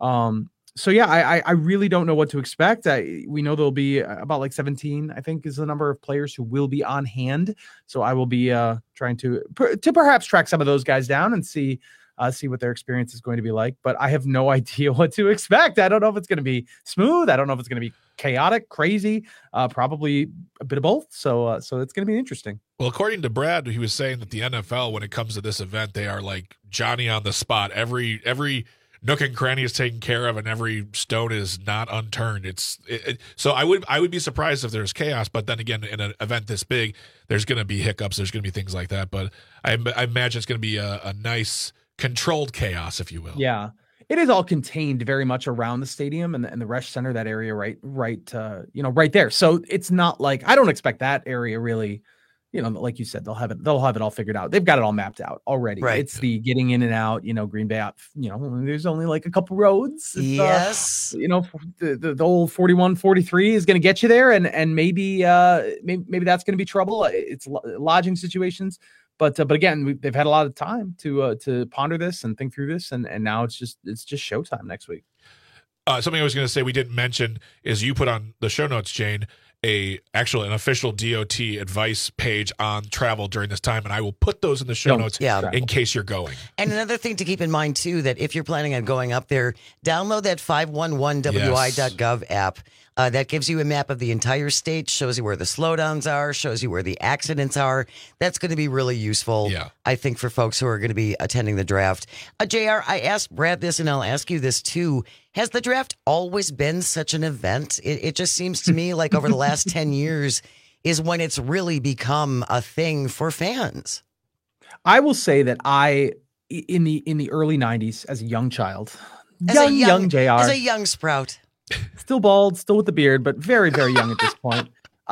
Speaker 7: yeah, I really don't know what to expect. We know there'll be about like 17, I think, is the number of players who will be on hand. So I will be trying to perhaps track some of those guys down and see what their experience is going to be like. But I have no idea what to expect. I don't know if it's going to be smooth. I don't know if it's going to be chaotic, crazy, probably a bit of both. So it's going to be interesting.
Speaker 16: Well, according to Brad, he was saying that the NFL, when it comes to this event, they are like Johnny on the spot. Every nook and cranny is taken care of, and every stone is not unturned. So I would be surprised if there's chaos, but then again, in an event this big, there's going to be hiccups. There's going to be things like that. But I imagine it's going to be a nice controlled chaos, if you will.
Speaker 7: Yeah, it is all contained very much around the stadium and the Resch Center, that area, right there. So it's not like, I don't expect that area really. Like you said, they'll have it all figured out. They've got it all mapped out already. Right. It's the getting in and out, Green Bay out, there's only like a couple roads.
Speaker 13: Yes.
Speaker 7: The old 41, 43 is going to get you there. And maybe that's going to be trouble. It's lodging situations. But again, they've had a lot of time to ponder this and think through this. And now it's just showtime next week.
Speaker 16: Something I was going to say we didn't mention is you put on the show notes, Jane, an official DOT advice page on travel during this time, and I will put those in the show notes in case you're going.
Speaker 13: And another thing to keep in mind, too, that if you're planning on going up there, download that 511wi.gov app. That gives you a map of the entire state, shows you where the slowdowns are, shows you where the accidents are. That's going to be really useful, I think, for folks who are going to be attending the draft. JR, I asked Brad this, and I'll ask you this, too. Has the draft always been such an event? It just seems to me like over the last 10 years is when it's really become a thing for fans.
Speaker 7: I will say that in the early 90s, as a young child, young JR,
Speaker 13: as a young sprout,
Speaker 7: still bald, still with the beard, but very, very young at this point.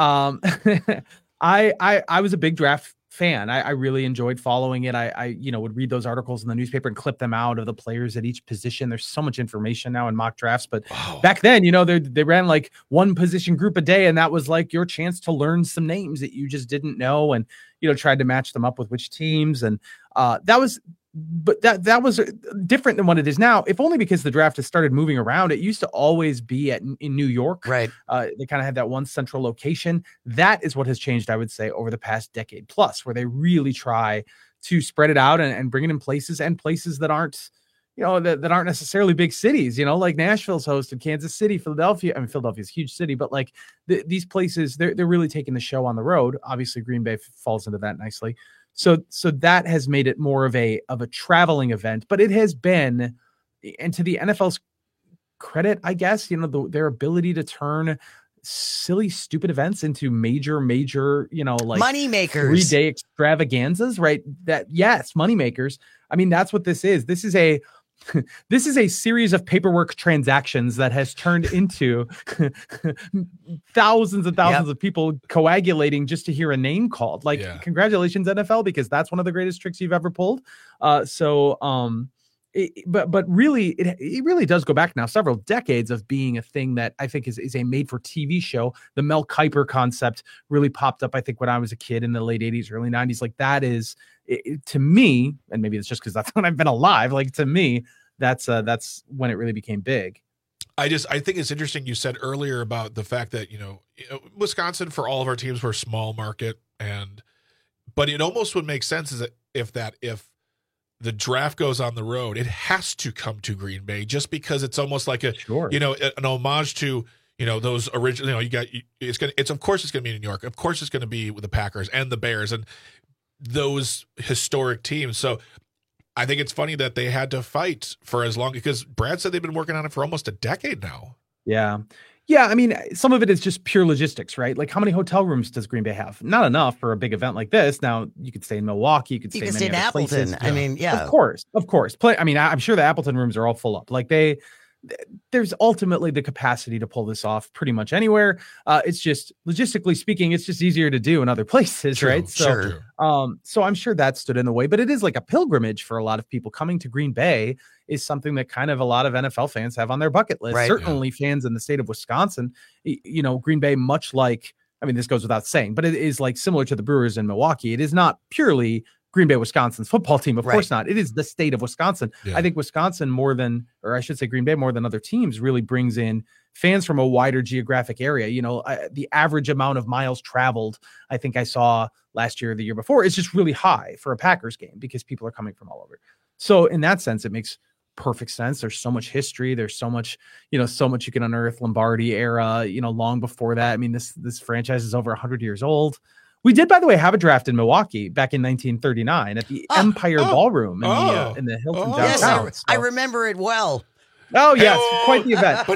Speaker 7: I was a big draft fan. I really enjoyed following it. I would read those articles in the newspaper and clip them out of the players at each position. There's so much information now in mock drafts, but back then, they ran like one position group a day, and that was like your chance to learn some names that you just didn't know, and tried to match them up with which teams, and that was different than what it is now, if only because the draft has started moving around. It used to always be in New York.
Speaker 13: Right.
Speaker 7: They kind of had that one central location. That is what has changed, I would say, over the past decade plus, where they really try to spread it out and bring it in places that aren't, that aren't necessarily big cities, like Nashville's hosted, Kansas City, Philadelphia. I mean, Philadelphia's a huge city, but like these places, they're really taking the show on the road. Obviously, Green Bay falls into that nicely. So that has made it more of a traveling event, but it has been, and to the NFL's credit, I guess, their ability to turn silly, stupid events into major, like
Speaker 13: money makers,
Speaker 7: 3-day extravaganzas, right? Yes, money makers. I mean, that's what this is. This is a series of paperwork transactions that has turned into thousands and thousands of people coagulating just to hear a name called. Like, congratulations, NFL, because that's one of the greatest tricks you've ever pulled. But really, it really does go back now several decades of being a thing that I think is a made-for-TV show. The Mel Kiper concept really popped up, I think, when I was a kid in the late 80s, early 90s. Like, that is, to me, and maybe it's just because that's when I've been alive, like, to me, that's when it really became big.
Speaker 16: I think it's interesting you said earlier about the fact that, Wisconsin, for all of our teams, we're small market, but it almost would make sense if the draft goes on the road, it has to come to Green Bay, just because it's almost like an homage to, those original, it's of course it's going to be in New York. Of course it's going to be with the Packers and the Bears and those historic teams. So I think it's funny that they had to fight for as long, because Brad said they've been working on it for almost a decade now.
Speaker 7: Yeah. Yeah, I mean, some of it is just pure logistics, right? Like, how many hotel rooms does Green Bay have? Not enough for a big event like this. Now, you could stay in Milwaukee, you could stay in
Speaker 13: Appleton.
Speaker 7: Places.
Speaker 13: I mean,
Speaker 7: of course. I'm sure the Appleton rooms are all full up. Like, there's ultimately the capacity to pull this off pretty much anywhere. It's just, logistically speaking, it's just easier to do in other places, right? So, so I'm sure that stood in the way, but it is like a pilgrimage for a lot of people. Coming to Green Bay is something that kind of a lot of NFL fans have on their bucket list. Right. Certainly fans in the state of Wisconsin, Green Bay, much like, I mean, this goes without saying, but it is like similar to the Brewers in Milwaukee. It is not purely Green Bay, Wisconsin's football team. Of course not. It is the state of Wisconsin. Yeah. I think Wisconsin Green Bay more than other teams really brings in fans from a wider geographic area. The average amount of miles traveled, I think I saw last year or the year before, is just really high for a Packers game because people are coming from all over. So in that sense, it makes perfect sense. There's so much history. There's so much you can unearth. Lombardi era, long before that. I mean, this franchise is over 100 years old. We did, by the way, have a draft in Milwaukee back in 1939 at the Empire Ballroom in the Hilton downtown.
Speaker 13: Yes, I remember it well.
Speaker 7: Oh, yes. Quite the event.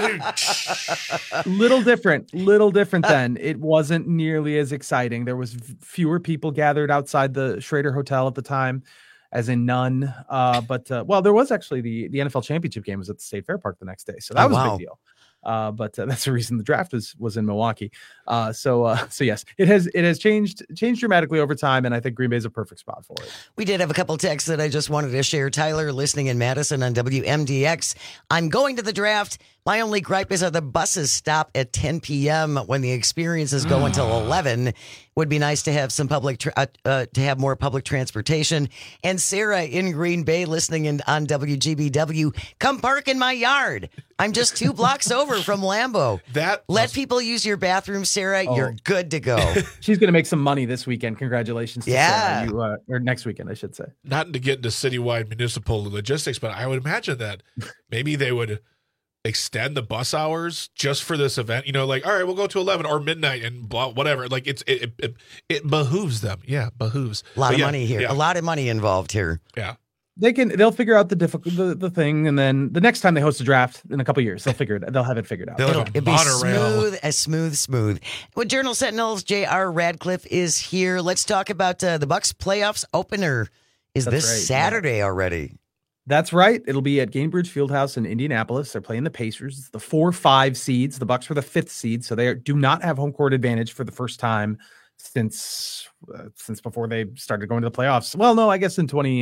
Speaker 7: Little different then. It wasn't nearly as exciting. There was fewer people gathered outside the Schrader Hotel at the time, as in none. But there was actually the NFL championship game was at the State Fair Park the next day. So that was a big deal. But that's the reason the draft was in Milwaukee. So yes, it has changed dramatically over time, and I think Green Bay is a perfect spot for it.
Speaker 13: We did have a couple texts that I just wanted to share. Tyler, listening in Madison on WMDX. I'm going to the draft. My only gripe is that the buses stop at 10 p.m. when the experiences go until 11. Would be nice to have some to have more public transportation. And Sarah in Green Bay, listening in on WGBW, come park in my yard. I'm just 2 blocks over from Lambeau. Let people use your bathroom, Sarah. You're good to go.
Speaker 7: She's going to make some money this weekend. Congratulations to Sarah. Or next weekend, I should say.
Speaker 16: Not to get into citywide municipal logistics, but I would imagine that maybe they would extend the bus hours just for this event. Like, all right, we'll go to 11 or midnight and blah, whatever. Like, it behooves them. Yeah, behooves.
Speaker 13: A lot of money here. Yeah. A lot of money involved here.
Speaker 16: Yeah.
Speaker 7: They'll figure out the thing, and then the next time they host a draft in a couple of years, they'll have it figured out.
Speaker 13: It'll be smooth. With Journal Sentinels, J.R. Radcliffe is here. Let's talk about the Bucs playoffs opener is this Saturday already.
Speaker 7: That's right. It'll be at Gainbridge Fieldhouse in Indianapolis. They're playing the Pacers. It's the 4-5 seeds. The Bucks were the 5th seed, so they do not have home court advantage for the first time since before they started going to the playoffs. Well, no, I guess in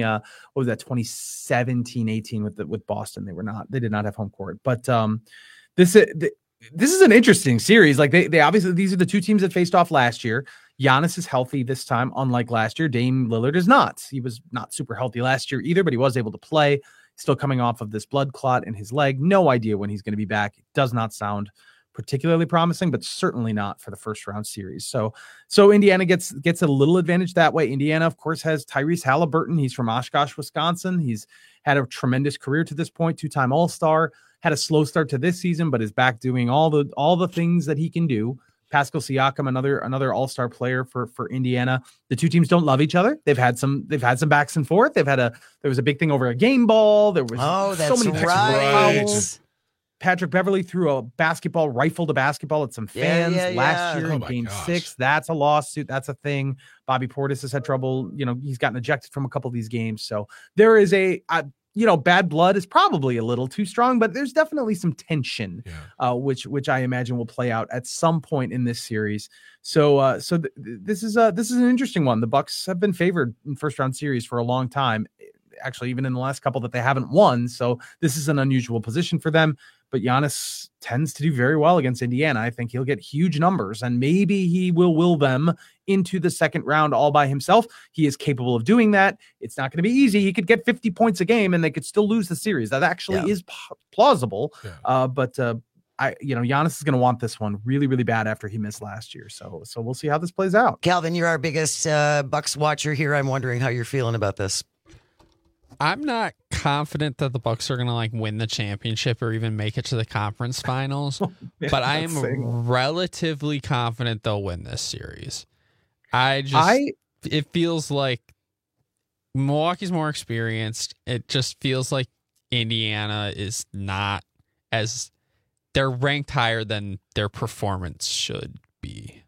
Speaker 7: 2017-18 with Boston, they did not have home court. But this is an interesting series. Like they obviously, these are the two teams that faced off last year. Giannis is healthy this time, unlike last year. Dame Lillard is not. He was not super healthy last year either, but he was able to play. Still coming off of this blood clot in his leg. No idea when he's going to be back. It does not sound particularly promising, but certainly not for the first round series. So Indiana gets a little advantage that way. Indiana, of course, has Tyrese Halliburton. He's from Oshkosh, Wisconsin. He's had a tremendous career to this point, 2-time All-Star. Had a slow start to this season, but is back doing all the things that he can do. Pascal Siakam, another all-star player for Indiana. The two teams don't love each other. They've had some backs and forth. There was a big thing over a game ball. There was so many fouls. Patrick Beverley threw rifled a basketball at some fans last year in Game 6. That's a lawsuit. That's a thing. Bobby Portis has had trouble. He's gotten ejected from a couple of these games. So there is bad blood is probably a little too strong, but there's definitely some tension, which I imagine will play out at some point in this series. So this is an interesting one. The Bucks have been favored in first round series for a long time, actually, even in the last couple that they haven't won. So this is an unusual position for them. But Giannis tends to do very well against Indiana. I think he'll get huge numbers, and maybe he will them into the second round all by himself. He is capable of doing that. It's not going to be easy. He could get 50 points a game, and they could still lose the series. That actually is plausible. But Giannis is going to want this one really, really bad after he missed last year. So we'll see how this plays out.
Speaker 13: Calvin, you're our biggest Bucks watcher here. I'm wondering how you're feeling about this.
Speaker 15: I'm not confident that the Bucks are going to win the championship or even make it to the conference finals, but I am relatively confident they'll win this series. It feels like Milwaukee's more experienced. It just feels like Indiana is not they're ranked higher than their performance should be.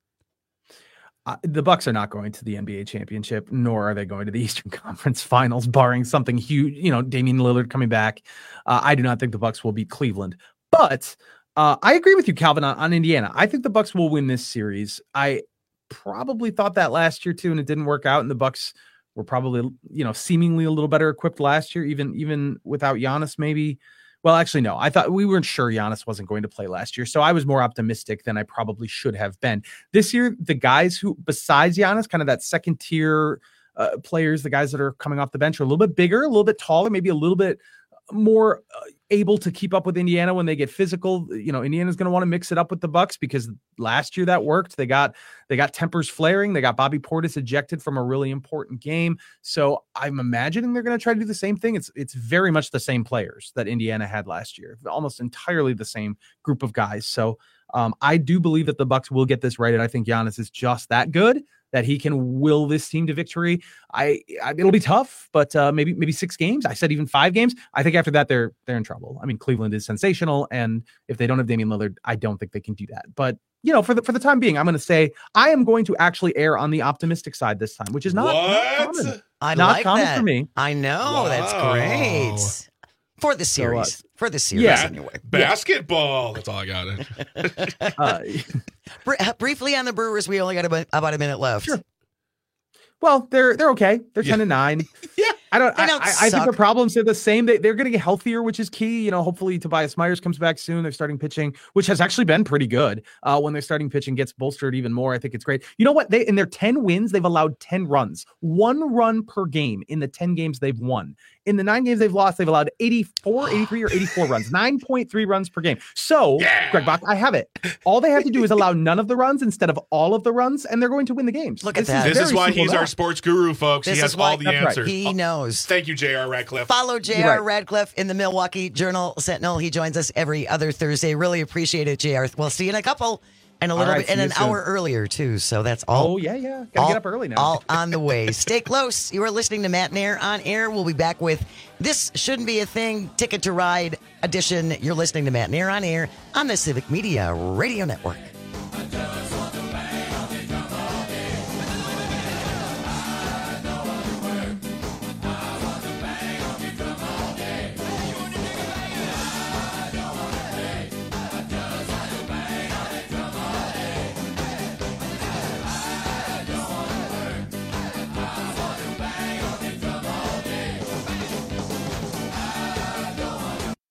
Speaker 7: The Bucks are not going to the NBA championship, nor are they going to the Eastern Conference Finals, barring something huge. Damian Lillard coming back. I do not think the Bucks will beat Cleveland, but I agree with you, Calvin, on Indiana. I think the Bucks will win this series. I probably thought that last year too, and it didn't work out. And the Bucks were probably, seemingly a little better equipped last year, even without Giannis, maybe. Well, actually, no. I thought we weren't sure Giannis wasn't going to play last year, so I was more optimistic than I probably should have been. This year, the guys who, besides Giannis, kind of that second tier players, the guys that are coming off the bench are a little bit bigger, a little bit taller, maybe a little bit more able to keep up with Indiana when they get physical. Indiana's going to want to mix it up with the Bucks because last year that worked. They got tempers flaring. They got Bobby Portis ejected from a really important game. So I'm imagining they're going to try to do the same thing. It's very much the same players that Indiana had last year, almost entirely the same group of guys. So I do believe that the Bucks will get this right, and I think Giannis is just that good that he can will this team to victory. It'll be tough, but maybe 6 games. I said even 5 games. I think after that they're in trouble. I mean, Cleveland is sensational, and if they don't have Damian Lillard, I don't think they can do that. But for the time being, I'm going to say I am going to actually err on the optimistic side this time, which is not common. Not common for me.
Speaker 13: I know. Wow. That's great. For the series. Anyway.
Speaker 16: Basketball. That's all I got.
Speaker 13: Briefly on the Brewers, we only got about a minute left.
Speaker 7: Sure. Well, they're okay. They're 10-9. Yeah. I think the problems are the same. They're going to get healthier, which is key. Hopefully Tobias Myers comes back soon. They're starting pitching, which has actually been pretty good. When their starting pitching gets bolstered even more, I think it's great. You know what? In their 10 wins, they've allowed 10 runs, 1 run per game in the 10 games they've won. In the 9 games they've lost, they've allowed 83 or 84 runs, 9.3 runs per game. So, Greg Bach, I have it. All they have to do is allow none of the runs instead of all of the runs, and they're going to win the games.
Speaker 13: Look at that.
Speaker 16: This is why he's our sports guru, folks. He has all the answers.
Speaker 13: Right. He knows.
Speaker 16: Thank you, J.R. Radcliffe.
Speaker 13: Follow J.R. Radcliffe in the Milwaukee Journal-Sentinel. He joins us every other Thursday. Really appreciate it, J.R. We'll see you in a couple. And a little bit, and an hour earlier, too. So that's all.
Speaker 7: Oh, yeah. Gotta get up early now.
Speaker 13: All on the way. Stay close. You are listening to Matt and Air on Air. We'll be back with This Shouldn't Be a Thing, Ticket to Ride edition. You're listening to Matt and Air on Air on the Civic Media Radio Network.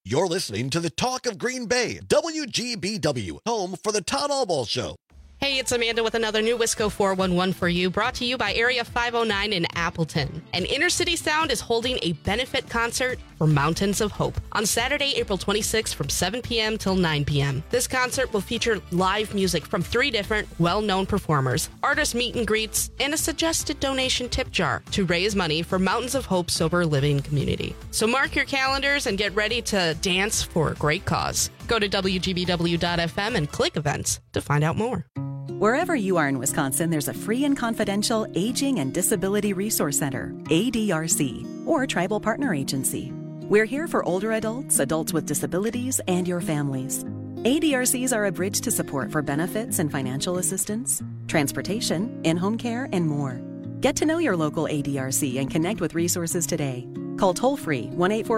Speaker 5: You're listening to the Talk of Green Bay, WGBW, home for the Todd Allball Show.
Speaker 18: Hey, it's Amanda with another new Wisco 411 for you, brought to you by Area 509 in Appleton. And Inner City Sound is holding a benefit concert for Mountains of Hope on Saturday, April 26th from 7 p.m. till 9 p.m. This concert will feature live music from 3 different well-known performers, artist meet and greets, and a suggested donation tip jar to raise money for Mountains of Hope Sober Living Community. So mark your calendars and get ready to dance for a great cause. Go to WGBW.FM and click events to find out more.
Speaker 19: Wherever you are in Wisconsin, there's a free and confidential Aging and Disability Resource Center, ADRC, or Tribal Partner Agency. We're here for older adults, adults with disabilities, and your families. ADRCs are a bridge to support for benefits and financial assistance, transportation, in-home care, and more. Get to know your local ADRC and connect with resources today. Call toll-free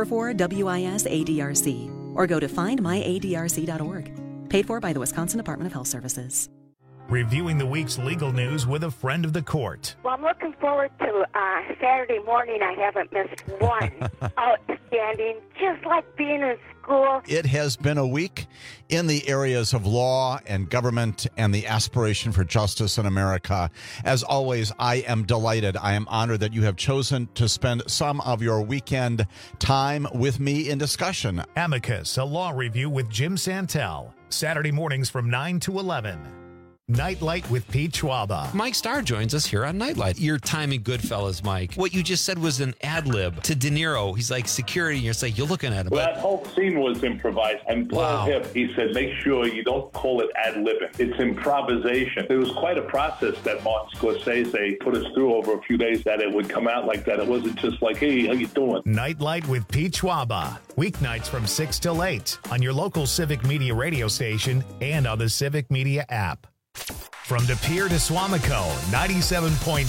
Speaker 19: 1-844-WIS-ADRC or go to findmyadrc.org. Paid for by the Wisconsin Department of Health Services.
Speaker 6: Reviewing the week's legal news with a friend of the court.
Speaker 20: Well, I'm looking forward to Saturday morning. I haven't missed one. Outstanding, just like being in school.
Speaker 3: It has been a week in the areas of law and government and the aspiration for justice in America. As always, I am delighted. I am honored that you have chosen to spend some of your weekend time with me in discussion.
Speaker 6: Amicus, a law review with Jim Santel. Saturday mornings from 9 to 11. Nightlight with Pete Schwaba.
Speaker 11: Mike Starr joins us here on Nightlight. Your time in Goodfellas, Mike. What you just said was an ad lib to De Niro. He's like security, and you're like, you're looking at him.
Speaker 21: Well, that whole scene was improvised. And Paul Hip, he said, make sure you don't call it ad libbing. It's improvisation. It was quite a process that Martin Scorsese put us through over a few days that it would come out like that. It wasn't just like, hey, how you doing?
Speaker 6: Nightlight with Pete Schwaba. Weeknights from 6 till 8 on your local Civic Media radio station and on the Civic Media app. From De Pere to Swamico, 97.9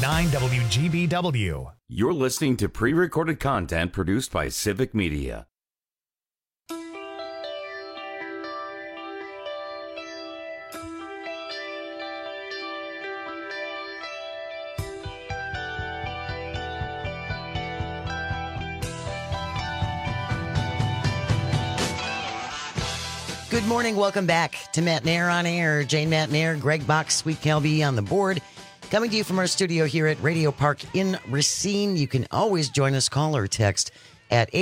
Speaker 6: WGBW.
Speaker 14: You're listening to pre-recorded content produced by Civic Media.
Speaker 13: Good morning. Welcome back to Matt Nair on Air. Jane Matt Nair, Greg Box, Sweet Calby on the board. Coming to you from our studio here at Radio Park in Racine. You can always join us, call or text at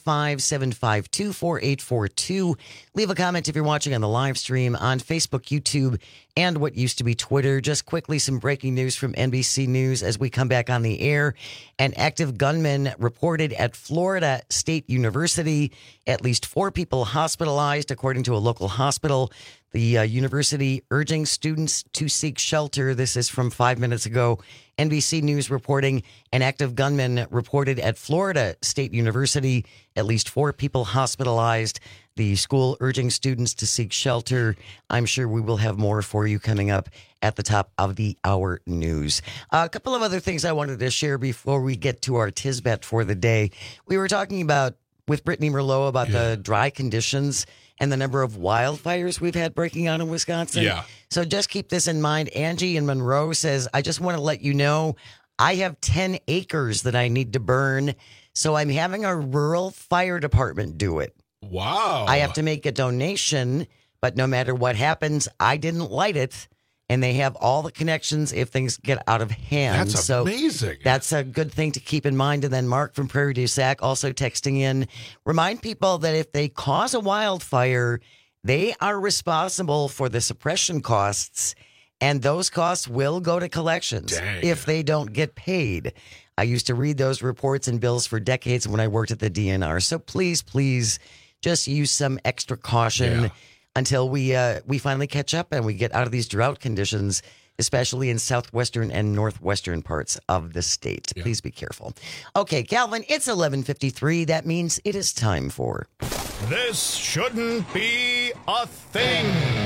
Speaker 13: 855-752-4842. Leave a comment if you're watching on the live stream on Facebook, YouTube, and what used to be Twitter. Just quickly, some breaking news from NBC News as we come back on the air. An active gunman reported at Florida State University. At least 4 people hospitalized, according to a local hospital. The university urging students to seek shelter. This is from 5 minutes ago. NBC News reporting an active gunman reported at Florida State University. At least 4 people hospitalized. The school urging students to seek shelter. I'm sure we will have more for you coming up at the top of the hour news. A couple of other things I wanted to share before we get to our Tisbet for the day. We were talking about with Brittany Merlot about the dry conditions and the number of wildfires we've had breaking out in Wisconsin.
Speaker 16: Yeah.
Speaker 13: So just keep this in mind. Angie in Monroe says, I just want to let you know I have 10 acres that I need to burn. So I'm having a rural fire department do it.
Speaker 16: Wow.
Speaker 13: I have to make a donation, but no matter what happens, I didn't light it. And they have all the connections if things get out of hand.
Speaker 16: That's amazing.
Speaker 13: That's a good thing to keep in mind. And then Mark from Prairie du Sac also texting in, remind people that if they cause a wildfire, they are responsible for the suppression costs, and those costs will go to collections if they don't get paid. I used to read those reports and bills for decades when I worked at the DNR. So please, please just use some extra caution until we finally catch up and we get out of these drought conditions, especially in southwestern and northwestern parts of the state. Please be careful. Okay, Calvin, it's 11:53. That means it is time for...
Speaker 6: This shouldn't be a thing.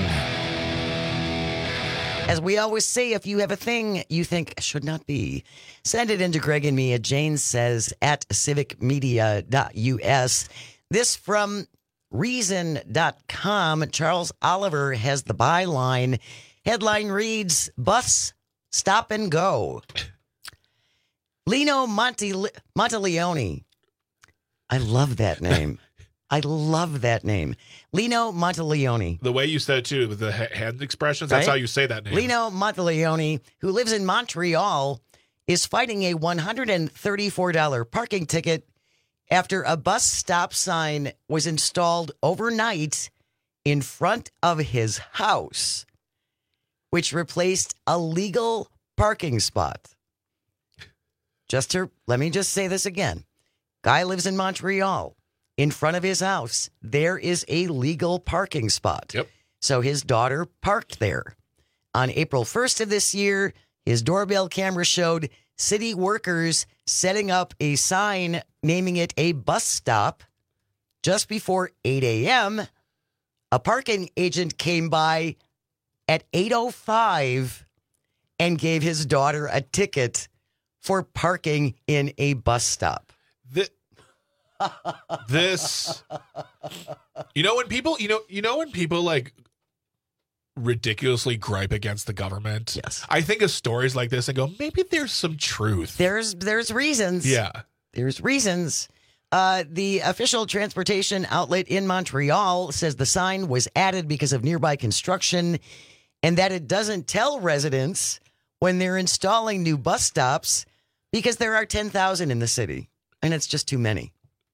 Speaker 13: As we always say, if you have a thing you think should not be, send it in to Greg and me at janesays@civicmedia.us. This from Reason.com. Charles Oliver has the byline. Headline reads, Bus Stop and Go. Lino Monteleone. I love that name. I love that name. Lino Monteleone.
Speaker 16: The way you said it, too, with the hand expressions, that's
Speaker 13: Right?
Speaker 16: how you say that name.
Speaker 13: Lino Monteleone, who lives in Montreal, is fighting a $134 parking ticket after a bus stop sign was installed overnight in front of his house, which replaced a legal parking spot. Let me just say this again. Guy lives in Montreal. In front of his house, there is a legal parking spot.
Speaker 16: Yep.
Speaker 13: So his daughter parked there. On April 1st of this year, his doorbell camera showed city workers setting up a sign naming it a bus stop. Just before 8 a.m., a parking agent came by at 8:05 and gave his daughter a ticket for parking in a bus stop.
Speaker 16: This, when people like ridiculously gripe against the government.
Speaker 13: Yes,
Speaker 16: I think of stories like this and go, maybe there's some truth.
Speaker 13: There's reasons.
Speaker 16: Yeah,
Speaker 13: there's reasons. The official transportation outlet in Montreal says the sign was added because of nearby construction, and that it doesn't tell residents when they're installing new bus stops because there are 10,000 in the city, and it's just too many.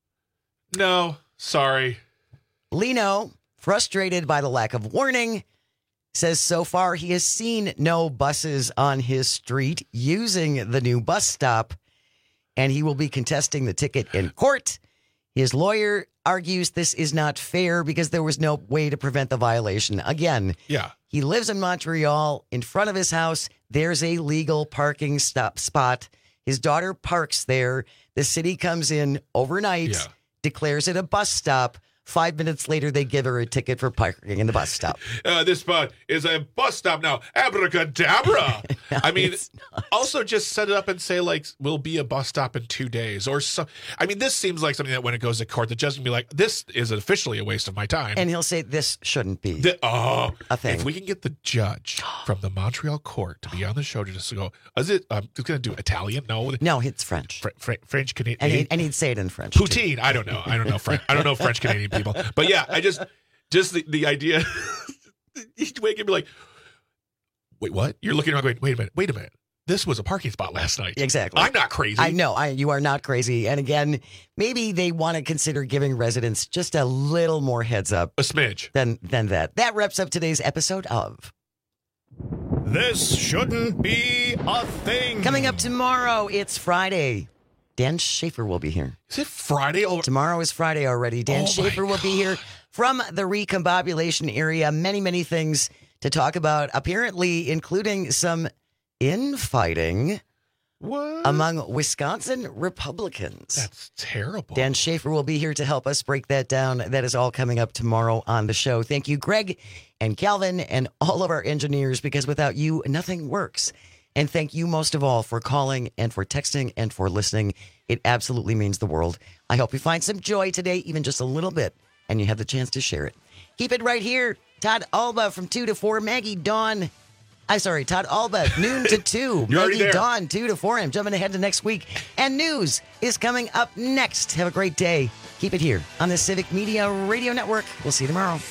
Speaker 16: No, sorry.
Speaker 13: Lino, frustrated by the lack of warning, says so far he has seen no buses on his street using the new bus stop, and he will be contesting the ticket in court. His lawyer argues this is not fair because there was no way to prevent the violation. Again, he lives in Montreal. In front of his house, there's a legal parking spot. His daughter parks there. The city comes in overnight. Declares it a bus stop. 5 minutes later, they give her a ticket for parking in the bus stop.
Speaker 16: This spot is a bus stop now. Abracadabra.
Speaker 13: No,
Speaker 16: I mean, also just set it up and say, like, we'll be a bus stop in 2 days or so. I mean, this seems like something that when it goes to court, the judge can be like, this is officially a waste of my time.
Speaker 13: And he'll say, this shouldn't be a thing.
Speaker 16: If we can get the judge from the Montreal court to be on the show to just go, is it, it's going to do Italian? No,
Speaker 13: it's French.
Speaker 16: French, Canadian.
Speaker 13: And he'd say it in French.
Speaker 16: Poutine. Too. I don't know. I don't know French Canadian people. But yeah, I just the idea, he'd wake and be like, wait, what? You're looking around going, wait a minute. This was a parking spot last night.
Speaker 13: Exactly.
Speaker 16: I'm not crazy.
Speaker 13: I know. You are not crazy. And again, maybe they want to consider giving residents just a little more heads up.
Speaker 16: A smidge.
Speaker 13: Than that. That wraps up today's episode of
Speaker 6: This Shouldn't Be a Thing.
Speaker 13: Coming up tomorrow, it's Friday. Dan Schaefer will be here.
Speaker 16: Is it Friday?
Speaker 13: Tomorrow is Friday already. Dan Schaefer will be here from the recombobulation area. Many, many things to talk about, apparently including some infighting among Wisconsin Republicans.
Speaker 16: That's terrible.
Speaker 13: Dan Schaefer will be here to help us break that down. That is all coming up tomorrow on the show. Thank you, Greg and Calvin and all of our engineers, because without you, nothing works. And thank you most of all for calling and for texting and for listening. It absolutely means the world. I hope you find some joy today, even just a little bit, and you have the chance to share it. Keep it right here. Todd Alba from 2 to 4. Todd Alba, noon to 2. Maggie Dawn, 2 to 4. I'm jumping ahead to next week. And news is coming up next. Have a great day. Keep it here on the Civic Media Radio Network. We'll see you tomorrow.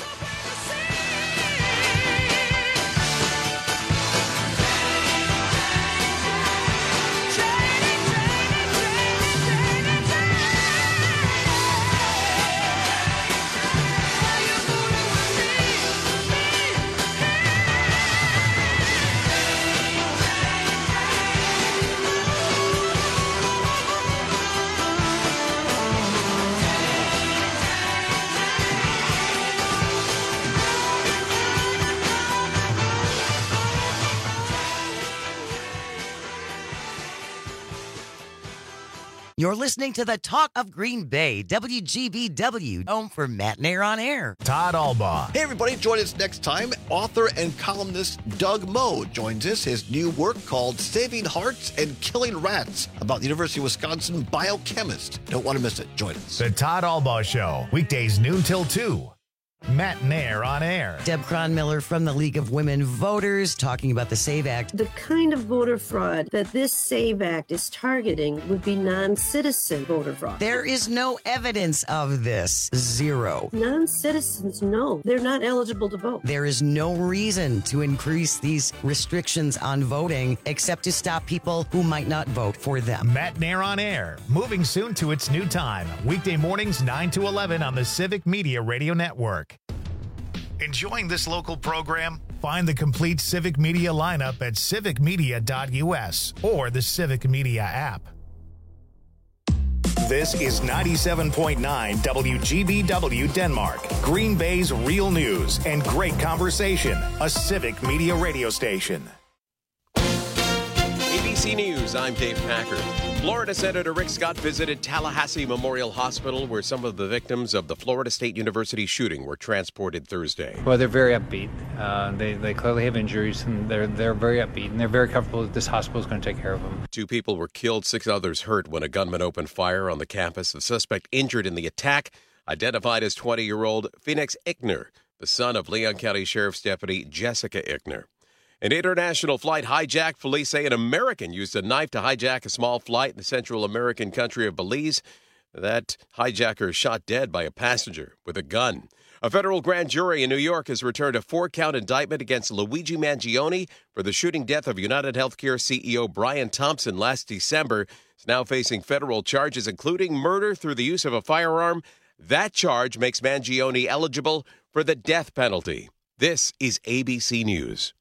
Speaker 13: You're listening to the Talk of Green Bay, WGBW, home for Matt Nair on Air.
Speaker 6: Todd Alba.
Speaker 5: Hey, everybody, join us next time. Author and columnist Doug Moe joins us. His new work called Saving Hearts and Killing Rats about the University of Wisconsin biochemist. Don't want to miss it. Join us.
Speaker 6: The Todd Alba Show, weekdays noon till 2. Matt Nair on air.
Speaker 13: Deb Cronmiller from the League of Women Voters talking about the SAVE Act.
Speaker 17: The kind of voter fraud that this SAVE Act is targeting would be non-citizen voter fraud.
Speaker 13: There is no evidence of this. Zero.
Speaker 17: Non-citizens, no. They're not eligible to vote.
Speaker 13: There is no reason to increase these restrictions on voting except to stop people who might not vote for them.
Speaker 6: Matt Nair on air. Moving soon to its new time. Weekday mornings 9 to 11 on the Civic Media Radio Network. Enjoying this local program? Find the complete Civic Media lineup at civicmedia.us or the Civic Media app. This is 97.9 WGBW Denmark, Green Bay's real news and great conversation, a Civic Media radio station.
Speaker 2: ABC News, I'm Dave Packer. Florida Senator Rick Scott visited Tallahassee Memorial Hospital, where some of the victims of the Florida State University shooting were transported Thursday.
Speaker 22: Well, they're very upbeat. They clearly have injuries, and they're very upbeat, and they're very comfortable that this hospital is going to take care of them.
Speaker 2: 2 people were killed, 6 others hurt when a gunman opened fire on the campus. The suspect injured in the attack, identified as 20-year-old Phoenix Ickner, the son of Leon County Sheriff's Deputy Jessica Ickner. An international flight hijacked. Police say an American used a knife to hijack a small flight in the Central American country of Belize. That hijacker shot dead by a passenger with a gun. A federal grand jury in New York has returned a 4-count indictment against Luigi Mangione for the shooting death of United Healthcare CEO Brian Thompson last December. He's now facing federal charges, including murder through the use of a firearm. That charge makes Mangione eligible for the death penalty. This is ABC News.